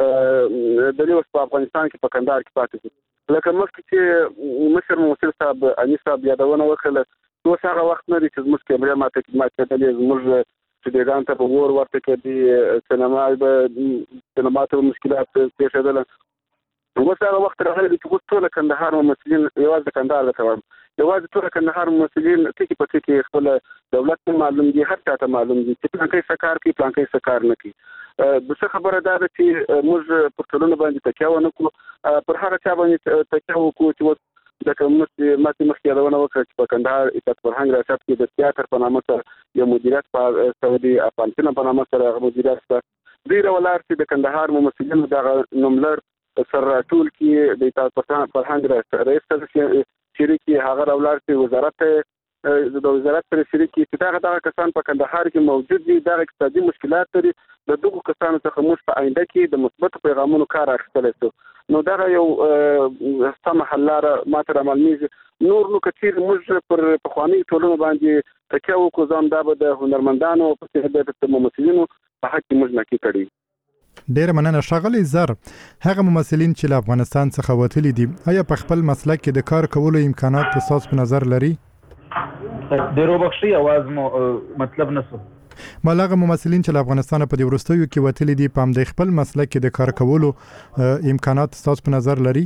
د دې په افغانستان کې په کندهار کې پاتې دي. لکه مخکې چې مشر موسل صاحب انیس صاحب یادونه وکړه اوس هغه وخت نه دی چې زموږ کیمرې ماته خدمت کړي زموږ چې د ګان ته په ور ورته کې سینما به سینما ته مشکلات پیښېدل. اوس هغه وخت راغلی چې اوس ټول کندهار مسلمانان یوازې کندهار ته وایي یوازې ټول کندهار مسلمانان ټکی په ټکی خپل دولت معلوم دي هر چاته معلوم دي چې پلان کې سکار کوي پلان کې سکار نه کوي. د څه خبره دا ده چې موږ پر ټولنه باندې تکیه ونه کړو پر هغه چا باندې تکیه وکړو چې اوس لکه موږ ماته مخکې یادونه وکړه چې په کندهار عزت فرهنګ ریاست کې د تیاتر په نامه سره یو مدیریت په سعودي افغانستان په نامه سره هغه مدیریت سره ډیر ولر چې د کندهار ممثلینو دغه نوملر سره ټول کې د تاسو فرهنګ ریاست شریکي هغه ولر چې وزارت د وزارت پر شریکي چې دغه دغه کسان په کندهار کې موجود دي دغه اقتصادي مشکلات لري د دغه کسانو څخه موږ په آینده کې د مثبت پیغامونو کار اخیستل شو. نو دا یو سم حل لاره ماته معلومیږي. نور نو کثیر موږ پر پخوانی ټولنه باندې تکیه وکړو ځان دا به د هنرمندانو په څیر د ممثلینو په حق موږ نه کړی. ډیر مننه ښاغلی زر. هغه ممثلین چې له افغانستان څخه وتلي دي آیا په خپل مسلک کې د کار کولو امکانات تاسو په نظر لري؟ ډیرو بخشي आवाज مو مطلب نسو ملغه ممثلین چې له افغانستان په دې ورستیو کې وتلي دي په د خپل مسلک کې د کار کولو امکانات تاسو په نظر لري؟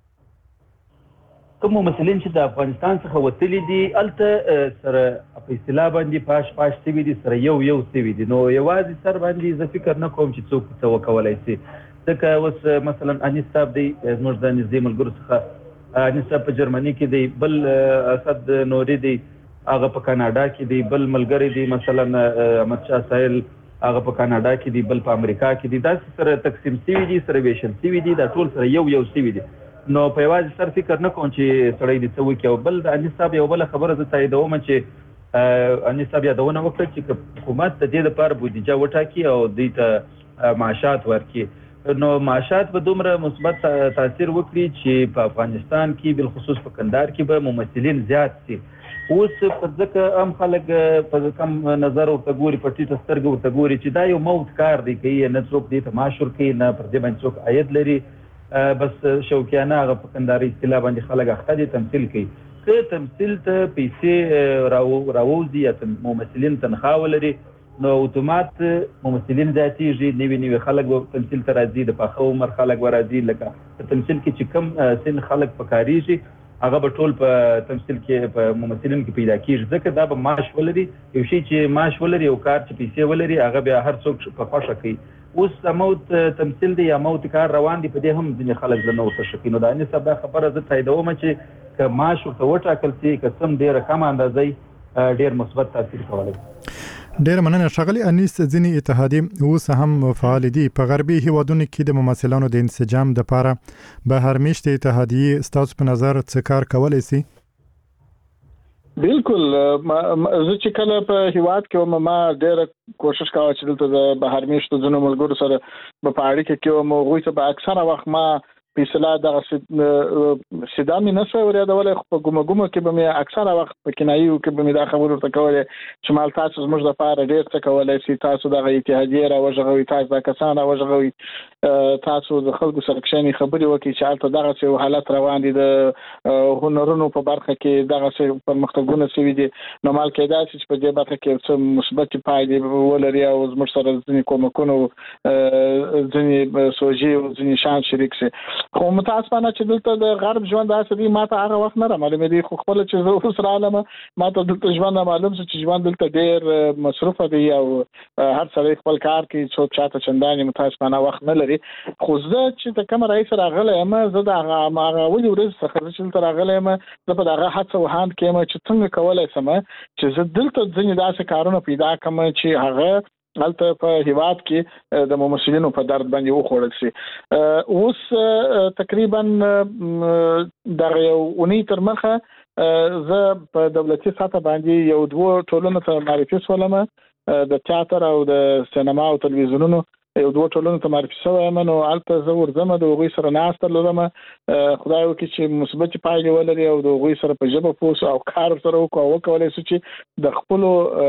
کوم ممثلین چې د افغانستان څخه وتلي دي الته سره په اصطلاح باندې پاش پاش سی وی دي سره یو یو سی وی دي نو یوازې سر باندې زه فکر نه کوم چې څوک څه وکولای شي. ځکه اوس مثلا انیس صاحب دی زموږ د نږدې ملګرو څخه انیس صاحب په جرمني کې دی بل اسد نوري دی هغه په کاناډا کې دی بل ملګری دی مثلا احمد شاه سایل هغه په کاناډا کې دی بل په امریکا کې دی دا سره تقسیم سی وی دي سره ویشن سی وی دي دا ټول سره یو یو سی وی دي. نو په یوازې سر فکر نه کوم چې سړی دې څه وکړي او بل د انیس صاحب یو بل خبره زه تاییدوم چې انیس صاحب یادونه وکړه چې حکومت د دې لپاره بودیجه وټاکي او دوی ته معاشات ورکړي نو معاشات به دومره مثبت تاثیر وکړي چې په افغانستان کې بالخصوص په کندهار کې به ممثلین زیات شي. اوس په ځکه هم خلک په کم نظر ورته ګوري په ټیټه سترګه ورته ګوري چې دا یو موت کار دی کوي نه څوک دې ته معاش ورکوي نه پر دې باندې څوک عاید لري بس شوکیانه هغه په کندهاري اصطلاح باندې خلک اخته دي تمثیل کوي. که تمثیل ته پیسې راوځي یا ممثلین تنخواه ولري نو اتومات ممثلین زیاتېږي نوي نوي خلک به تمثیل ته راځي د پاخه عمر خلک به راځي لکه په تمثیل کې چې کم سن خلک پکارېږي هغه به ټول په تمثیل کې په ممثلین کې پیدا کېږي ځکه دا به معاش ولري یو شی چې معاش ولري او کار چې پیسې ولري هغه بیا هر څوک په خوښه کوي. اوس د موت تمثیل دی یا موت کار روان دی په دې هم ځینې خلک زه نه ورته شکي نو دا انیس صاحب دا خبره زه تاییدوم چې که معاش ورته وټاکل شي که سم ډېره کمه اندازه ډېر مثبت تاثیر کولی. ډېر مننه ښاغلی انیس. ځینې اتحادیې اوس هم فعال دي په غربي هیوادونو کې د ممثلانو د انسجام دپاره بهرمیشتې اتحادیې ستاسو په نظر څه کار کولی شي؟ بالکل زه چې کله په هیواد کې ما ډېر کوشش کاوه چې دلته د بهرمیشتو ځینو ملګرو سره په اړیکه کې وم هغوی ته به اکثره وخت ما په اصطلاح دغه صدا مې نه شوی ورېدولی خو په ګومه ګومه کې به مې اکثره وخت په کنایي کې به مې دا خبرې ورته کولې چې مال تاسو زموږ دپاره ډېر څه کولی شي تاسو دغه اتحادیې راوغږوئ تاسو دا کسان راوغږوئ تاسو د خلکو سره کښینی خبرې وکړي چې حالت دغه څه حالت روان دي د هنرونو په برخه کې دغه څه پرمختګونه شوي دي نو مال کېدای شي چې په دې برخه کې څه مثبت پایلې ولري او زموږ سره ځینې کومکونه ځینې سوژې او ځینې شان شریک شي خو متاسفانه چې دلته د غرب ژوند داسې دی ماته هغه وخت نه معلومه دي خو خپل چې زه اوس راغلم ماته دلته ژوند معلوم شو چې ژوند دلته ډېر مصرف دی او هر څه خپل کار کې څوک چاته چندانې متاسفانه وخت نه لري خو زه چې د کوم رئیس راغلی یم زه د هغه ولې ورځ څخه چې راغلی یم زه په دغه هڅه وهاند کې چې څنګه کولای سم چې زه دلته ځینې داسې کارونه پیدا کړم چې هغه هلته په هیواد کې د ممثلینو په درد باندې وخوړل شي اوس تقریبا دغه یو اونۍ تر مخه زه په دولتي سطح باندې یو دوه ټولنو ته معرفي شولم د تیاتر او د سینما او تلویزیونونو یو دوه ټولنو ته معرفي شوم نو البته زه ورځم د هغوی سره ناسته لرم خدای وکړي چې مثبت پایلې ولري او د هغوی سره په ژبه پوه او کار سره وکړو او کولای شو چې د خپل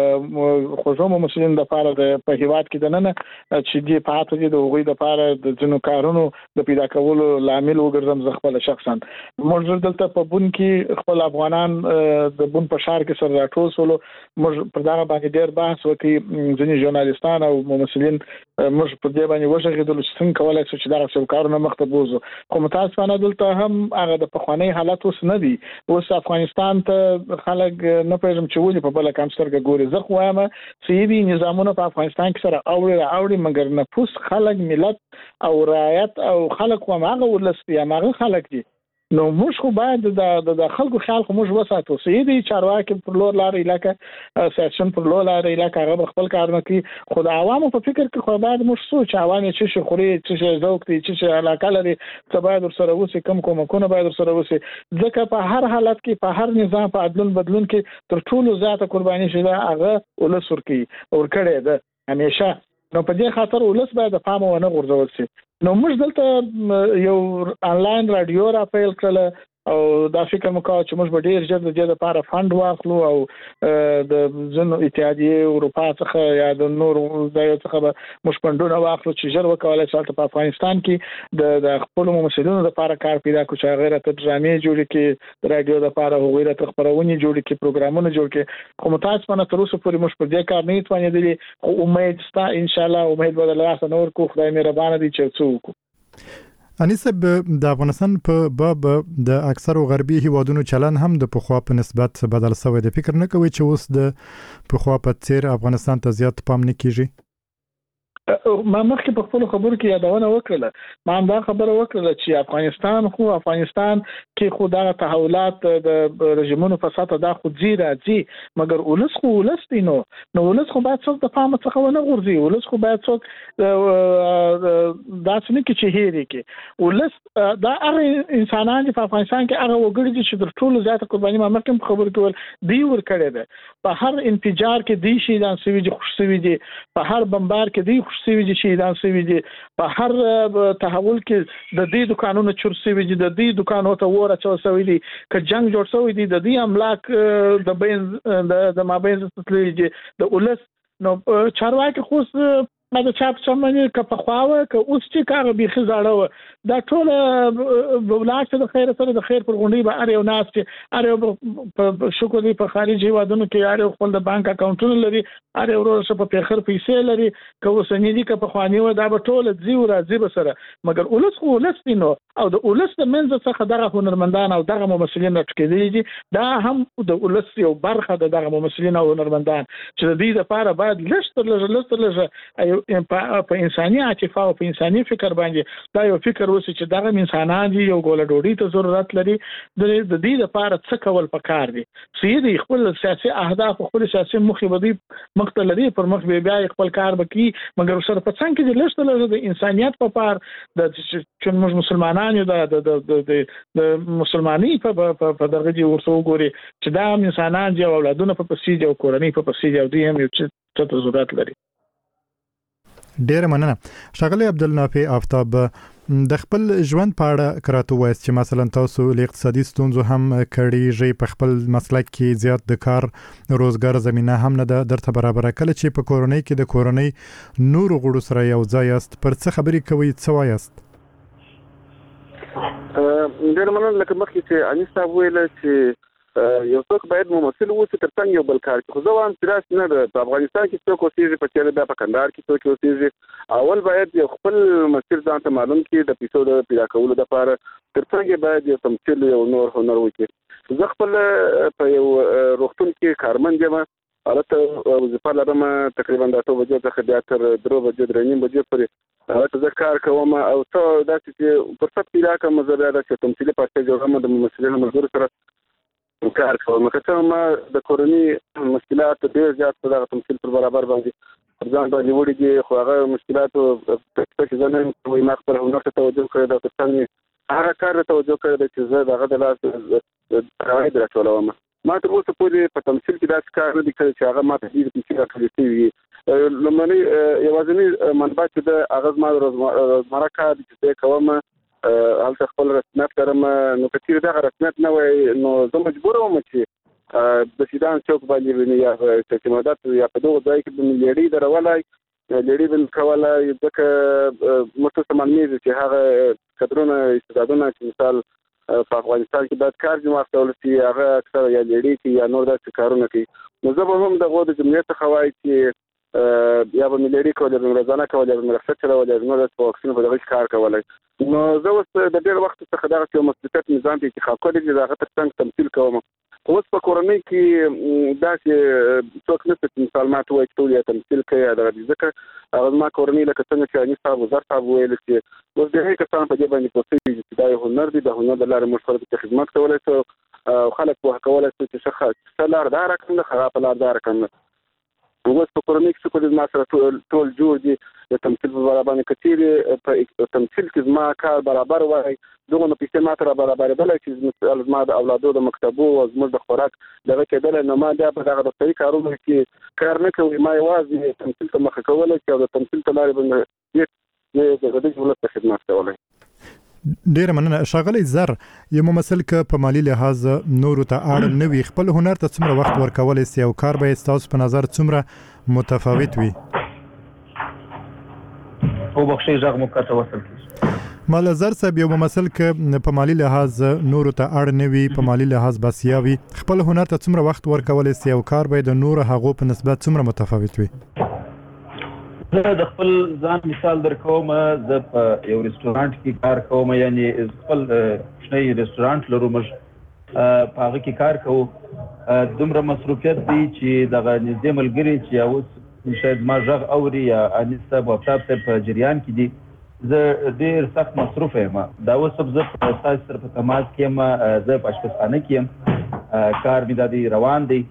خوځو ممثلین د لپاره د په هیواد کې د نن چې دی پاتې دي د هغوی د لپاره د ځینو کارونو د پیدا کولو لامل وګرځم زه خپل شخصا موږ دلته په بون کې خپل افغانان د بون په شهر کې سره راټول سولو موږ پر دا باندې ډېر بحث وکړي ځینې ژورنالیستان او ممثلین موږ په دې باندې وشغېدل چې څنګه کولای شو چې دا څه کارونه مخ ته بوزو خو متاسفانه دلته هم هغه د پخوانی حالت اوس نه دی اوس افغانستان ته خلک نه پېژم چې ولې په بل کم سترګه ګوري زه خو وایم سیدی نظامونه په افغانستان کې سره اوري اوري مګر نفوس خلک ملت او رعایت او خلک و هغه ولستي هغه خلک دي نو موږ خو باید د د خلکو خیال خو موږ وساتو سیدی چارواکي پر لور لار علاقه سیاسيون پر لور لار علاقه هغه خپل کارونه کوي خو د عوامو په فکر کې خو باید موږ سوچ عوام چې شي خوري چې ذوق دي چې علاقه لري څه باید سره وسی کم کومکونه باید سره وسی ځکه په هر حالت کې په هر نظام په عدل بدلون کې تر ټولو زیاته قرباني شي دا هغه ولسور کوي اور کړي ده همیشه نو په دې خاطر ولس باید د پام ونه غورځول شي نو موږ دلته یو انلاین رادیو را پیل کړل او دا فکر مو کاوه چې موږ به ډېر ژر د دې لپاره فند واخلو او د ځینو اتحادیې اروپا څخه یا د نور ځایو څخه به موږ فندونه واخلو چې ژر وکولای شو په افغانستان کې د د خپل ممثلینو لپاره کار پیدا کړو چې غیر ته ډرامې جوړ کړي د رادیو لپاره هغوی ته خبرونه جوړ کړي پروګرامونه جوړ کړي خو متاسفانه تر اوسه پورې موږ په دې کار نه توانېدلې خو امید ستا ان شاء الله امید به الله نور کو خدای مهربان دي چې څوک انیسب د افغانستان په باب د اکثرو غربي هیوادونو چلن هم د پخوا په نسبت بدل شوی دی فکر نه کوي چې اوس د پخوا په څیر افغانستان ته زیات پام نه کیږي ما مخکې په خپل خبرو کې یادونه وکړه ما دا خبره وکړه چې افغانستان خو افغانستان کې خو دا تحولات د رژیمونو په ساته دا خو زی راځي مګر ولس خو ولس دی نو نو ولس خو باید څوک د پام څخه ونه غورځي ولس خو باید څوک دا څنګه کې چې هېري کې ولس دا هغه انسانان په افغانستان کې هغه وګړي چې د ټولو زیاته قرباني ما مخکې خبرو کې دی ور کړی ده په هر انفجار کې دی شي دا سوي دي خوش سوي دي په هر بمبار کې دی سوي دي شهیدان سوي دي په هر تحول کې د دې دکانونو چور سوي دي د دې دکانونو ته وره چو سوي دي که جنگ جوړ سوي دي د دې املاک د بین د مابین تسلی دي د ولس نو چارواکي خو ما د چاپ سمونه که په خواوه که اوس چې کار به خزاړه دا ټول بولاک د خیر سره د خیر پر غونډي به اړ یو ناس چې اړ په شکر دی په خارجي وادونو کې اړ خپل د بانک اکاونټونه لري اړ ورو په پیخر پیسې لري که وسنی دي که په خواني و دا به ټول زیو راځي به سره مګر ولس خو ولس دی نو او د ولس د منځ څخه دغه هنرمندان او دغه ممثلین راټکېدلي دي دا هم د ولس یو برخه د دغه ممثلین او هنرمندان چې د دې لپاره باید لږ لږ لږ لږ په انساني عاطفه او په انساني فکر باندې دا یو فکر وسی چې دغه انسانان دي یو ګول ډوډۍ ته ضرورت لري د دې لپاره څه کول پکار دي سیدی خپل سیاسي اهداف خپل سیاسي مخې بدی مختل لري پر مخ به بیا خپل کار وکي مګر سره په څنګه کې لږ لږ د انسانيت په پار د چې موږ مسلمانان یو د د مسلمانۍ په دغه دی ورسو ګوري چې دا انسانان دي او اولادونه په پسې دي او کورنۍ په پسې دي او دوی هم یو څه ضرورت لري ډیر مننه ښاغلی عبدالنافع آفتاب د خپل ژوند په اړه کراته وایي چې مثلا تاسو له اقتصادي ستونزو هم کړي په خپل مسلک کې زیات د کار روزګار زمينه هم نه درته برابر کړي چې په کورونی کې د کورونی نور غړو سره یو ځای است پر څه خبرې کوي څه وایست ډېر مننه لکه مخکې چې انیسا ویل چې یو څوک باید ممثل ووسي تر څنګ یو بل کار کوي خو زه وایم چې داسې نه ده په افغانستان کې څوک اوسېږي په چېرې بیا په کندهار کې څوک اوسېږي اول باید یو خپل مسیر ځان ته معلوم کړي د پیسو د پیدا کولو دپاره تر څنګ باید یو تمثیل یو نور هنر وکړي زه خپل په یو روغتون کې کارمند یم هلته وظیفه لرم تقریبا د اته بجو څخه بیا تر درې بجې درې نیم بجې پورې هلته زه کار کوم او څه داسې چې فرصت پیدا کړم زه بیا داسې تمثیلي پارچه جوړوم د ممثلینو ملګرو سره کار کوم که څه ما د کورني مشکلات ډېر زیات په دغه تمثیل پر برابر باندې پر ځان باندې وړي دي خو هغه مشکلاتو چې زه نه کوم ما خپل هنر ته توجه کړی دا څنګه هغه کار ته توجه کړی چې زه دغه د لاس راوړې راټولوم ما ته اوس پورې په تمثیل کې داسې کار نه دی کړی چې هغه ما ته ډېر پیسې راکړې شوي لومړنی یوازینی منبع چې د هغه زما روزمره کار چې زه کوم هلته خپل رسمیت لرم نو که چېرې دغه رسمیت نه وای نو زه مجبوره وم چې د سیدان چوک باندې ویني یا اعتمادات یا په دغه ځای کې به مې لیړۍ درولای لیړۍ به مې کولی ځکه موږ ته معلومېږي چې هغه قدرونه استعدادونه چې مثال په افغانستان کې باید کار جمع اخیستل شي هغه اکثره یا لیړۍ کوي یا نور داسې کارونه کوي نو زه به هم دغه د جملې څخه وایي چې یا به مې لیړۍ کولی یا به مې روزانه کولی یا به مې رخصت چلولی یا به مې په واکسین په دغه کې کار کولی نو زه اوس د ډېر وخت څخه دغه یو مصروفیت نظام ته انتخاب کړی چې د هغه تر څنګ تمثیل کوم اوس په کورنۍ کې داسې څوک نشته چې مثال ما ته وایي چې ټول یې تمثیل کوي یا دغه ځکه هغه زما کورنۍ لکه څنګه چې انیس صاحب وزیر صاحب ویل چې اوس ډېری کسان په دې باندې پوه شوي چې دا یو هنر دی د هنر د لارې موږ خلکو ته خدمت کولی شو او خلک پوهه کولی شو چې ښه لار دا رقم ده خرابه لار دا رقم ده اوس په کورنۍ کې څوک زما سره ټول جوړ دي د تمثیل په برابر باندې که چېرې په تمثیل کې زما کار برابر وای دغه نو پیسې ما ته را برابرېدلی چې زما د اولادو د مکتبو او زموږ د خوراک دغه کېدلی نو ما بیا په دغه دفتري کارونو کې کار نه کوي ما یوازې تمثیل ته مخه کولی چې او د تمثیل په لارې باندې د غدۍ ولس ته خدمت کولی ډیره مننه ښاغلی زر یو ممثل که په مالی لحاظ نورو ته اړ نه وي خپل هنر ته څومره وخت ورکولی سي او کار به ستاسو په نظر څومره متفاوت وي او بخښئ غږ مو کاته وصل کیږي مال زر صاحب یو ممثل که په مالی لحاظ نورو ته اړ نه وي په مالی لحاظ بسیا وي خپل هنر ته څومره وخت ورکولی سي او کار به د نورو هغو په نسبت څومره متفاوت وي زه د خپل ځان مثال درکوم زه په یو رستورانټ کې کار کوم یعنی خپل کوچنی رستورانټ لرو موږ په هغه کې کار کوو دومره مصروفیت دی چې دغه نږدې ملګري چې اوس شاید ما غږ اوري یا انیس صاحب او افتاب صاحب په جریان کې دي زه ډېر سخت مصروف یم دا اوس زه ستاسو سره په تماس کې یم زه په اشپزخانه کې یم کار مې دا دی روان دی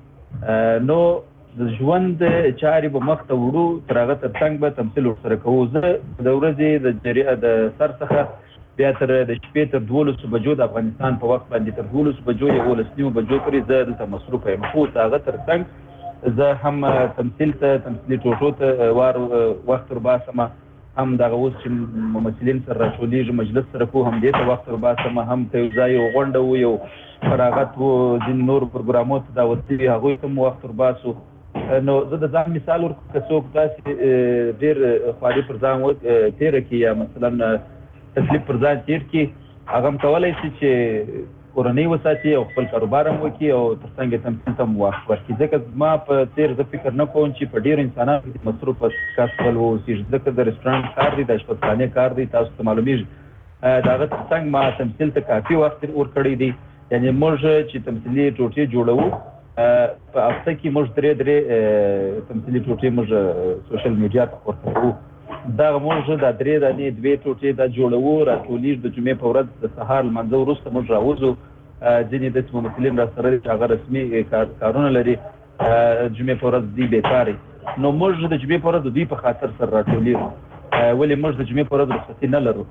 نو د ژوند چارې به مخ ته وړو تر هغه تر څنګ به تمثیل ورسره کوو زه د ورځې د سر څخه بیا تر د شپې تر دولسو بجو د افغانستان په وخت باندې تر دولسو بجو یولس نیمو بجو پورې زه دلته مصروف یم خو د هغه تر څنګ زه هم تمثیل ته تمثیلي ټوټو ته وار وخت ورباسم هم دغه اوس چې ممثلین سره راټولیږي مجلس سره کوو هم دې ته وخت ورباسم هم ته یو ځای یو غونډه و یو فراغت و ځینې نورو پروګرامو ته دعوت شوي هغوی ته مو وخت ورباسو نو زه د ځان مثال ورکړم که څوک داسې ډېر خواري پر ځان تېره کړي یا مثلا تکلیف پر ځان تېر کړي هغه هم کولی شي چې کورنۍ وساتي او خپل کاروبار هم وکړي او تر څنګ یې تمثیل ته هم وخت ورکړي ځکه زما په څېر زه فکر نه کوم چې په ډېرو انسانانو کې مصروفه کس خپل واوسېږي ځکه د رسټورانټ کار دی د اشپزخانې کار دی تاسو ته معلومېږي د هغه تر څنګ ما تمثیل ته کافي وخت ورکړی دی یعنې موږ چې تمثیلي ټوټې جوړوو په هفته کې موږ درې درې تمثیلي ټوټې موږ سوشل میډیا ته پورته کوو دغه موږ دا درې دانې دوې ټوټې دا جوړوو راټولیږي د جمعې په ورځ د سهار لمانځه وروسته موږ راوځو ځینې داسې ممثلین راسره دي چې هغه رسمي کارونه لري جمعې په ورځ دوی بېکاره نو موږ د جمعې په ورځ د دوی په خاطر سره راټولیږو ولې موږ د جمعې په ورځ رخصتي نه لرو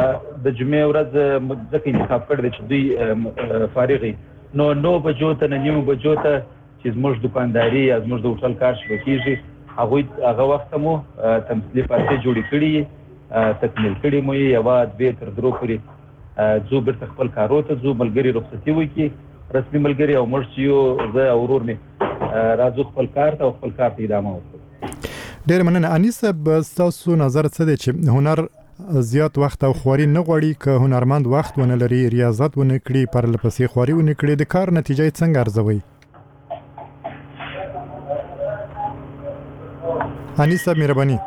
د جمعې ورځ ځکه انتخاب کړی دی چې دوی فارغ نو نو بجو ته نه نیمو بجو ته چې زموږ دوکانداري یا زموږ د هوټل کار شروع کېږي هغوی هغه وخت مو تمثیلي پارچې جوړې کړي تکمیل کړي مو یو دوه تر درو پورې زو بیرته خپل کارو ته زو ملګری رخصتي وکړي رسمي ملګری او مرشي یو زه او ورور مې راځو خپل کار ته خپل کار ته ادامه ورکړو. ډېر مننه. انیس تاسو نظر څه دی چې هنر زیات وخت او خواري نه غواړي که هنرمند وخت ونه لري ریاضت ونه کړي پر لپسې خواري ونه کړي د کار نتیجه څنګه ارزوي؟ انیس مهرباني.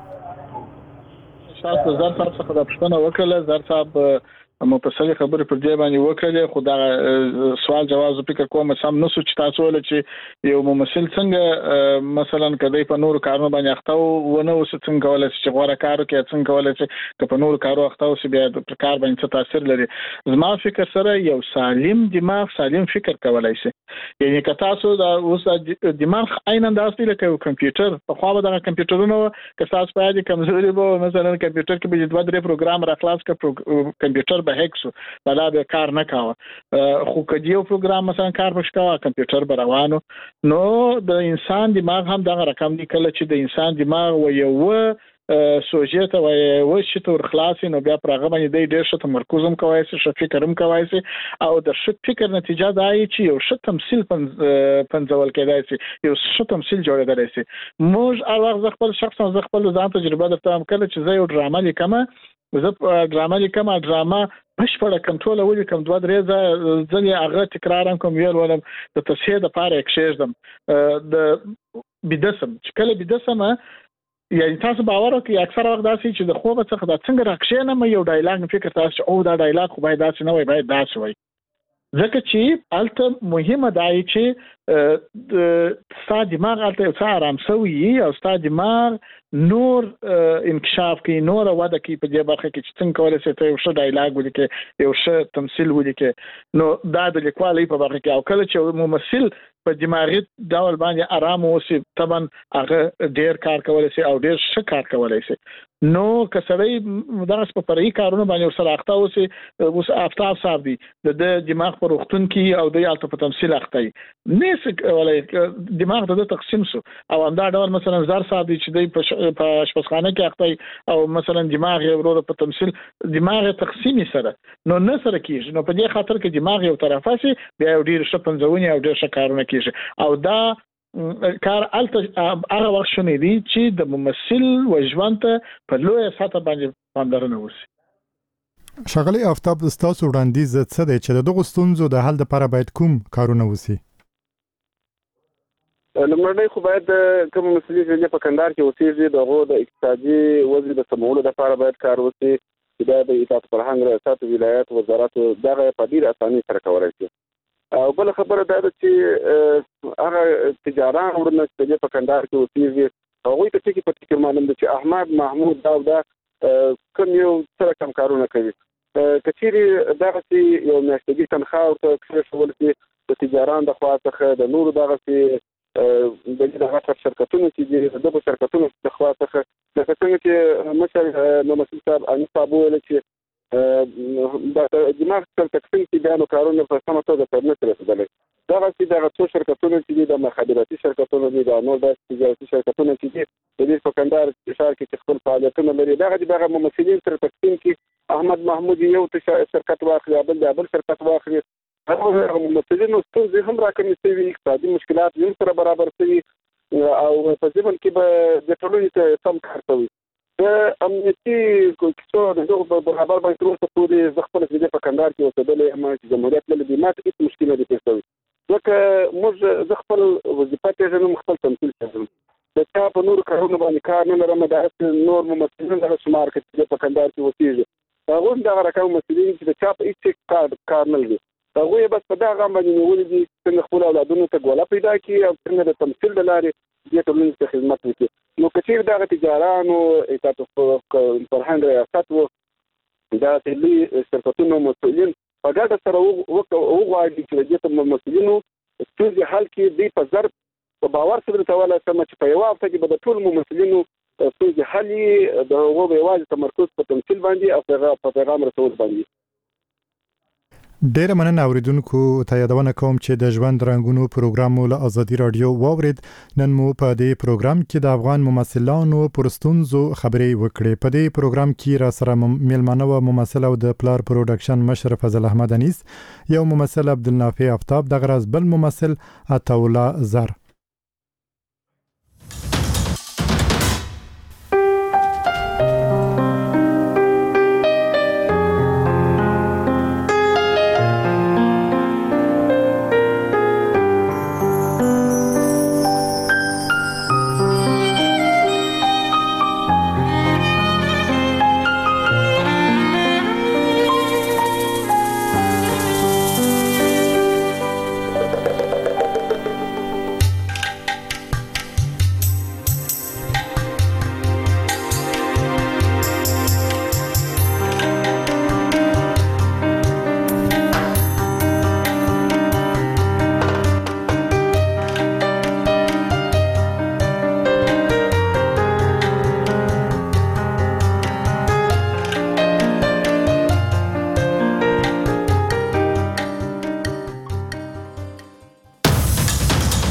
شاته زار صاحب څخه د پښتنه وکړه زار صاحب مفصل خبرې پر دې باندې وکړلې خو دا سوال جواب فکر کوم سم نه سوچ تاسو ول چې یو ممثل څنګه مثلا کدی په نور کارونه باندې اخته ونه اوس څنګه کولای شي غوړه کارو کې څنګه کولای شي که په نور کارو اخته اوس بیا په کار باندې څه تاثیر لري. زما فکر سره یو سالم دماغ سالم فکر کولای شي. یعنی که تاسو دا اوس دماغ عین انداز دی لکه کمپیوټر په خو به دا کمپیوټرونه که تاسو په دې کمزوري به مثلا کمپیوټر کې به دوه درې پروګرام را خلاص کړ کمپیوټر هکسو بلا به کار نه کاوه خو کدی یو پروګرام مثلا کار وشکاوه کمپیوټر بروانو نو د انسان دماغ هم دغه رقم دی کله چې د انسان دماغ و یو سوجیت و یو شي تور خلاص نو بیا پرغه باندې د ډېر شته تمرکز هم کوي چې فکر هم کوي او د شت فکر نتیجه دای چې یو شت تمثيل پنځول کېدای شي یو شت تمثيل جوړېدای شي. موږ هغه خپل شخص او خپل ځان تجربه درته هم کله چې زه یو ډرامه لیکم زه ډرامه لیکم ډرامه بشپړه کنټرول ولې کوم دوه درې ځلې هغه تکرار کوم ویل ولم د تصحیح د پاره اکشیزم د بدسم چې کله بدسم یعنی تاسو باور وکړئ اکثر وخت داسې چې د خوب څخه د څنګه راکښینم یو ډایلاګ فکر تاسو او دا ډایلاګ خو باید داسې نه وي باید داسې وي ځکه چې الته مهمه دی چې د ستا دماغ الته څه آرام سوي او ستا دماغ نور انکشاف کوي نور وده کوي په دې برخه کې چې څنګه کولای شي ته یو ښه ډایلاګ ولیکې یو ښه تمثيل ولیکې نو دا د لیکوالۍ په برخه کې او کله چې ممثل په دماغي ډول باندې آرام اوسي طبعا هغه ډېر کار کولای شي او ډېر ښه کار کولای شي. نو کسړی دغه په پرې کارونه باندې سره اخته اوسي اوس افتاب صاحب دی د دماغ پر وختون کې او د یالته په تمثيل اخته نه ولای دماغ د تقسیم سو او همدا ډول مثلا زار صاحب دی چې د په شپخانه کې اخته او مثلا دماغ یو ورو په تمثيل دماغ تقسیم سره نو نه سره کیږي نو په دې خاطر کې دماغ یو طرفه سي بیا ډیر ښه پنځونی او ډیر ښه کارونه کیږي او دا کار الته هغه وخت شونه دي چې د ممثل وژوند په لوی سطح باندې پاملرنه وشي. شغلي آفتاب تاسو وړاندیز څه دی چې دغه ستونزو د حل لپاره باید کوم کارونه وشي؟ لمړی خو باید کوم مسلې چې په کندهار کې اوسېږي دغه د اقتصادي وضع د سمولو لپاره باید کار وشي چې دا د اطاعت فرهنګ ریاست ولایت وزارت دغه په ډیر اسانۍ سره کولای شي. او بل خبره دا ده چې هغه تجاران ورنه چې په کندهار کې اوسېږي هغوی ته چې په فکر معلوم دي چې احمد محمود دا دا کوم یو سره کم کارونه کوي کچېری دغه چې یو میاشتګي تنخواه ورته کړی شول چې د تجاران د خوا څخه د نورو دغه چې د دغه شرکتونو چې د دغه شرکتونو د خوا څخه د څنګه چې مشر نو مسؤل صاحب ان صاحب ویل چې د دماغ تل تقسیم کې بیان کارونه په سمه توګه ترلاسه رسیدل دا چې د څو شرکتونو چې د مخابراتي شرکتونو دي د نور د تجارتي شرکتونو چې دي د دې په کندهار شهر کې خپل فعالیتونه لري دا د هغه ممثلین تر تقسیم کې احمد محمود یو شرکت واخلي بل د بل شرکت واخلي هغه ممثلین ستونزې هم راکمې شوي اقتصادي مشکلات هم سره برابر شوي او په ځمن کې به د ټولنې ته سم کار کوي د امنیتي کیسو د دغه برابر باندې تر اوسه پورې زه خپل ځای په کندهار کې اوسېدلی یم چې جمهوریت له دې ماته هېڅ مشکل نه دي پېښ شوی ځکه موږ زه خپل وظیفه پېژنم خپل تمثیل پېژنم د چا په نورو کارونو باندې کار نه لرم داسې نور ممثلین دغه شمار کړي په کندهار کې اوسېږي هغوی هم دغه رقم ممثلین چې د چا په هېڅ کار کار نه لري هغوی بس په دغه غم باندې نیولي دي څنګه خپل اولادونو ته ګوله پیدا کړي او څنګه د تمثیل د لارې دې ټولنې ته خدمت وکړي نو که چېرې دغه تجارانو اطاعت فرهنګ ریاست و دا لوی شرکتونو مسؤلین په ګډه سره وغواړي چې د دې مسؤلینو ستونزې حل کړي دوی په ضرب په باور سره درته ویلی شم چې په یوه هفته کې به د ټولو مسؤلینو ستونزې حل یي د هغو به یوازې تمرکز په تمثیل باندې او په پیغام رسول باندې. ډیره مننه اوریدونکو ته یادونه کوم چې د ژوند رنگونو پروګرام له ازادي رادیو واورید. نن مو په دې پروګرام کې د افغان ممثلانو پرستونزو خبرې وکړې. په دې پروګرام کې را سره میلمانه و ممثل او د پلار پروډکشن مشر فضل احمد انیس، یو ممثل عبدالنافع آفتاب، د غرض بل ممثل عطا الله زر.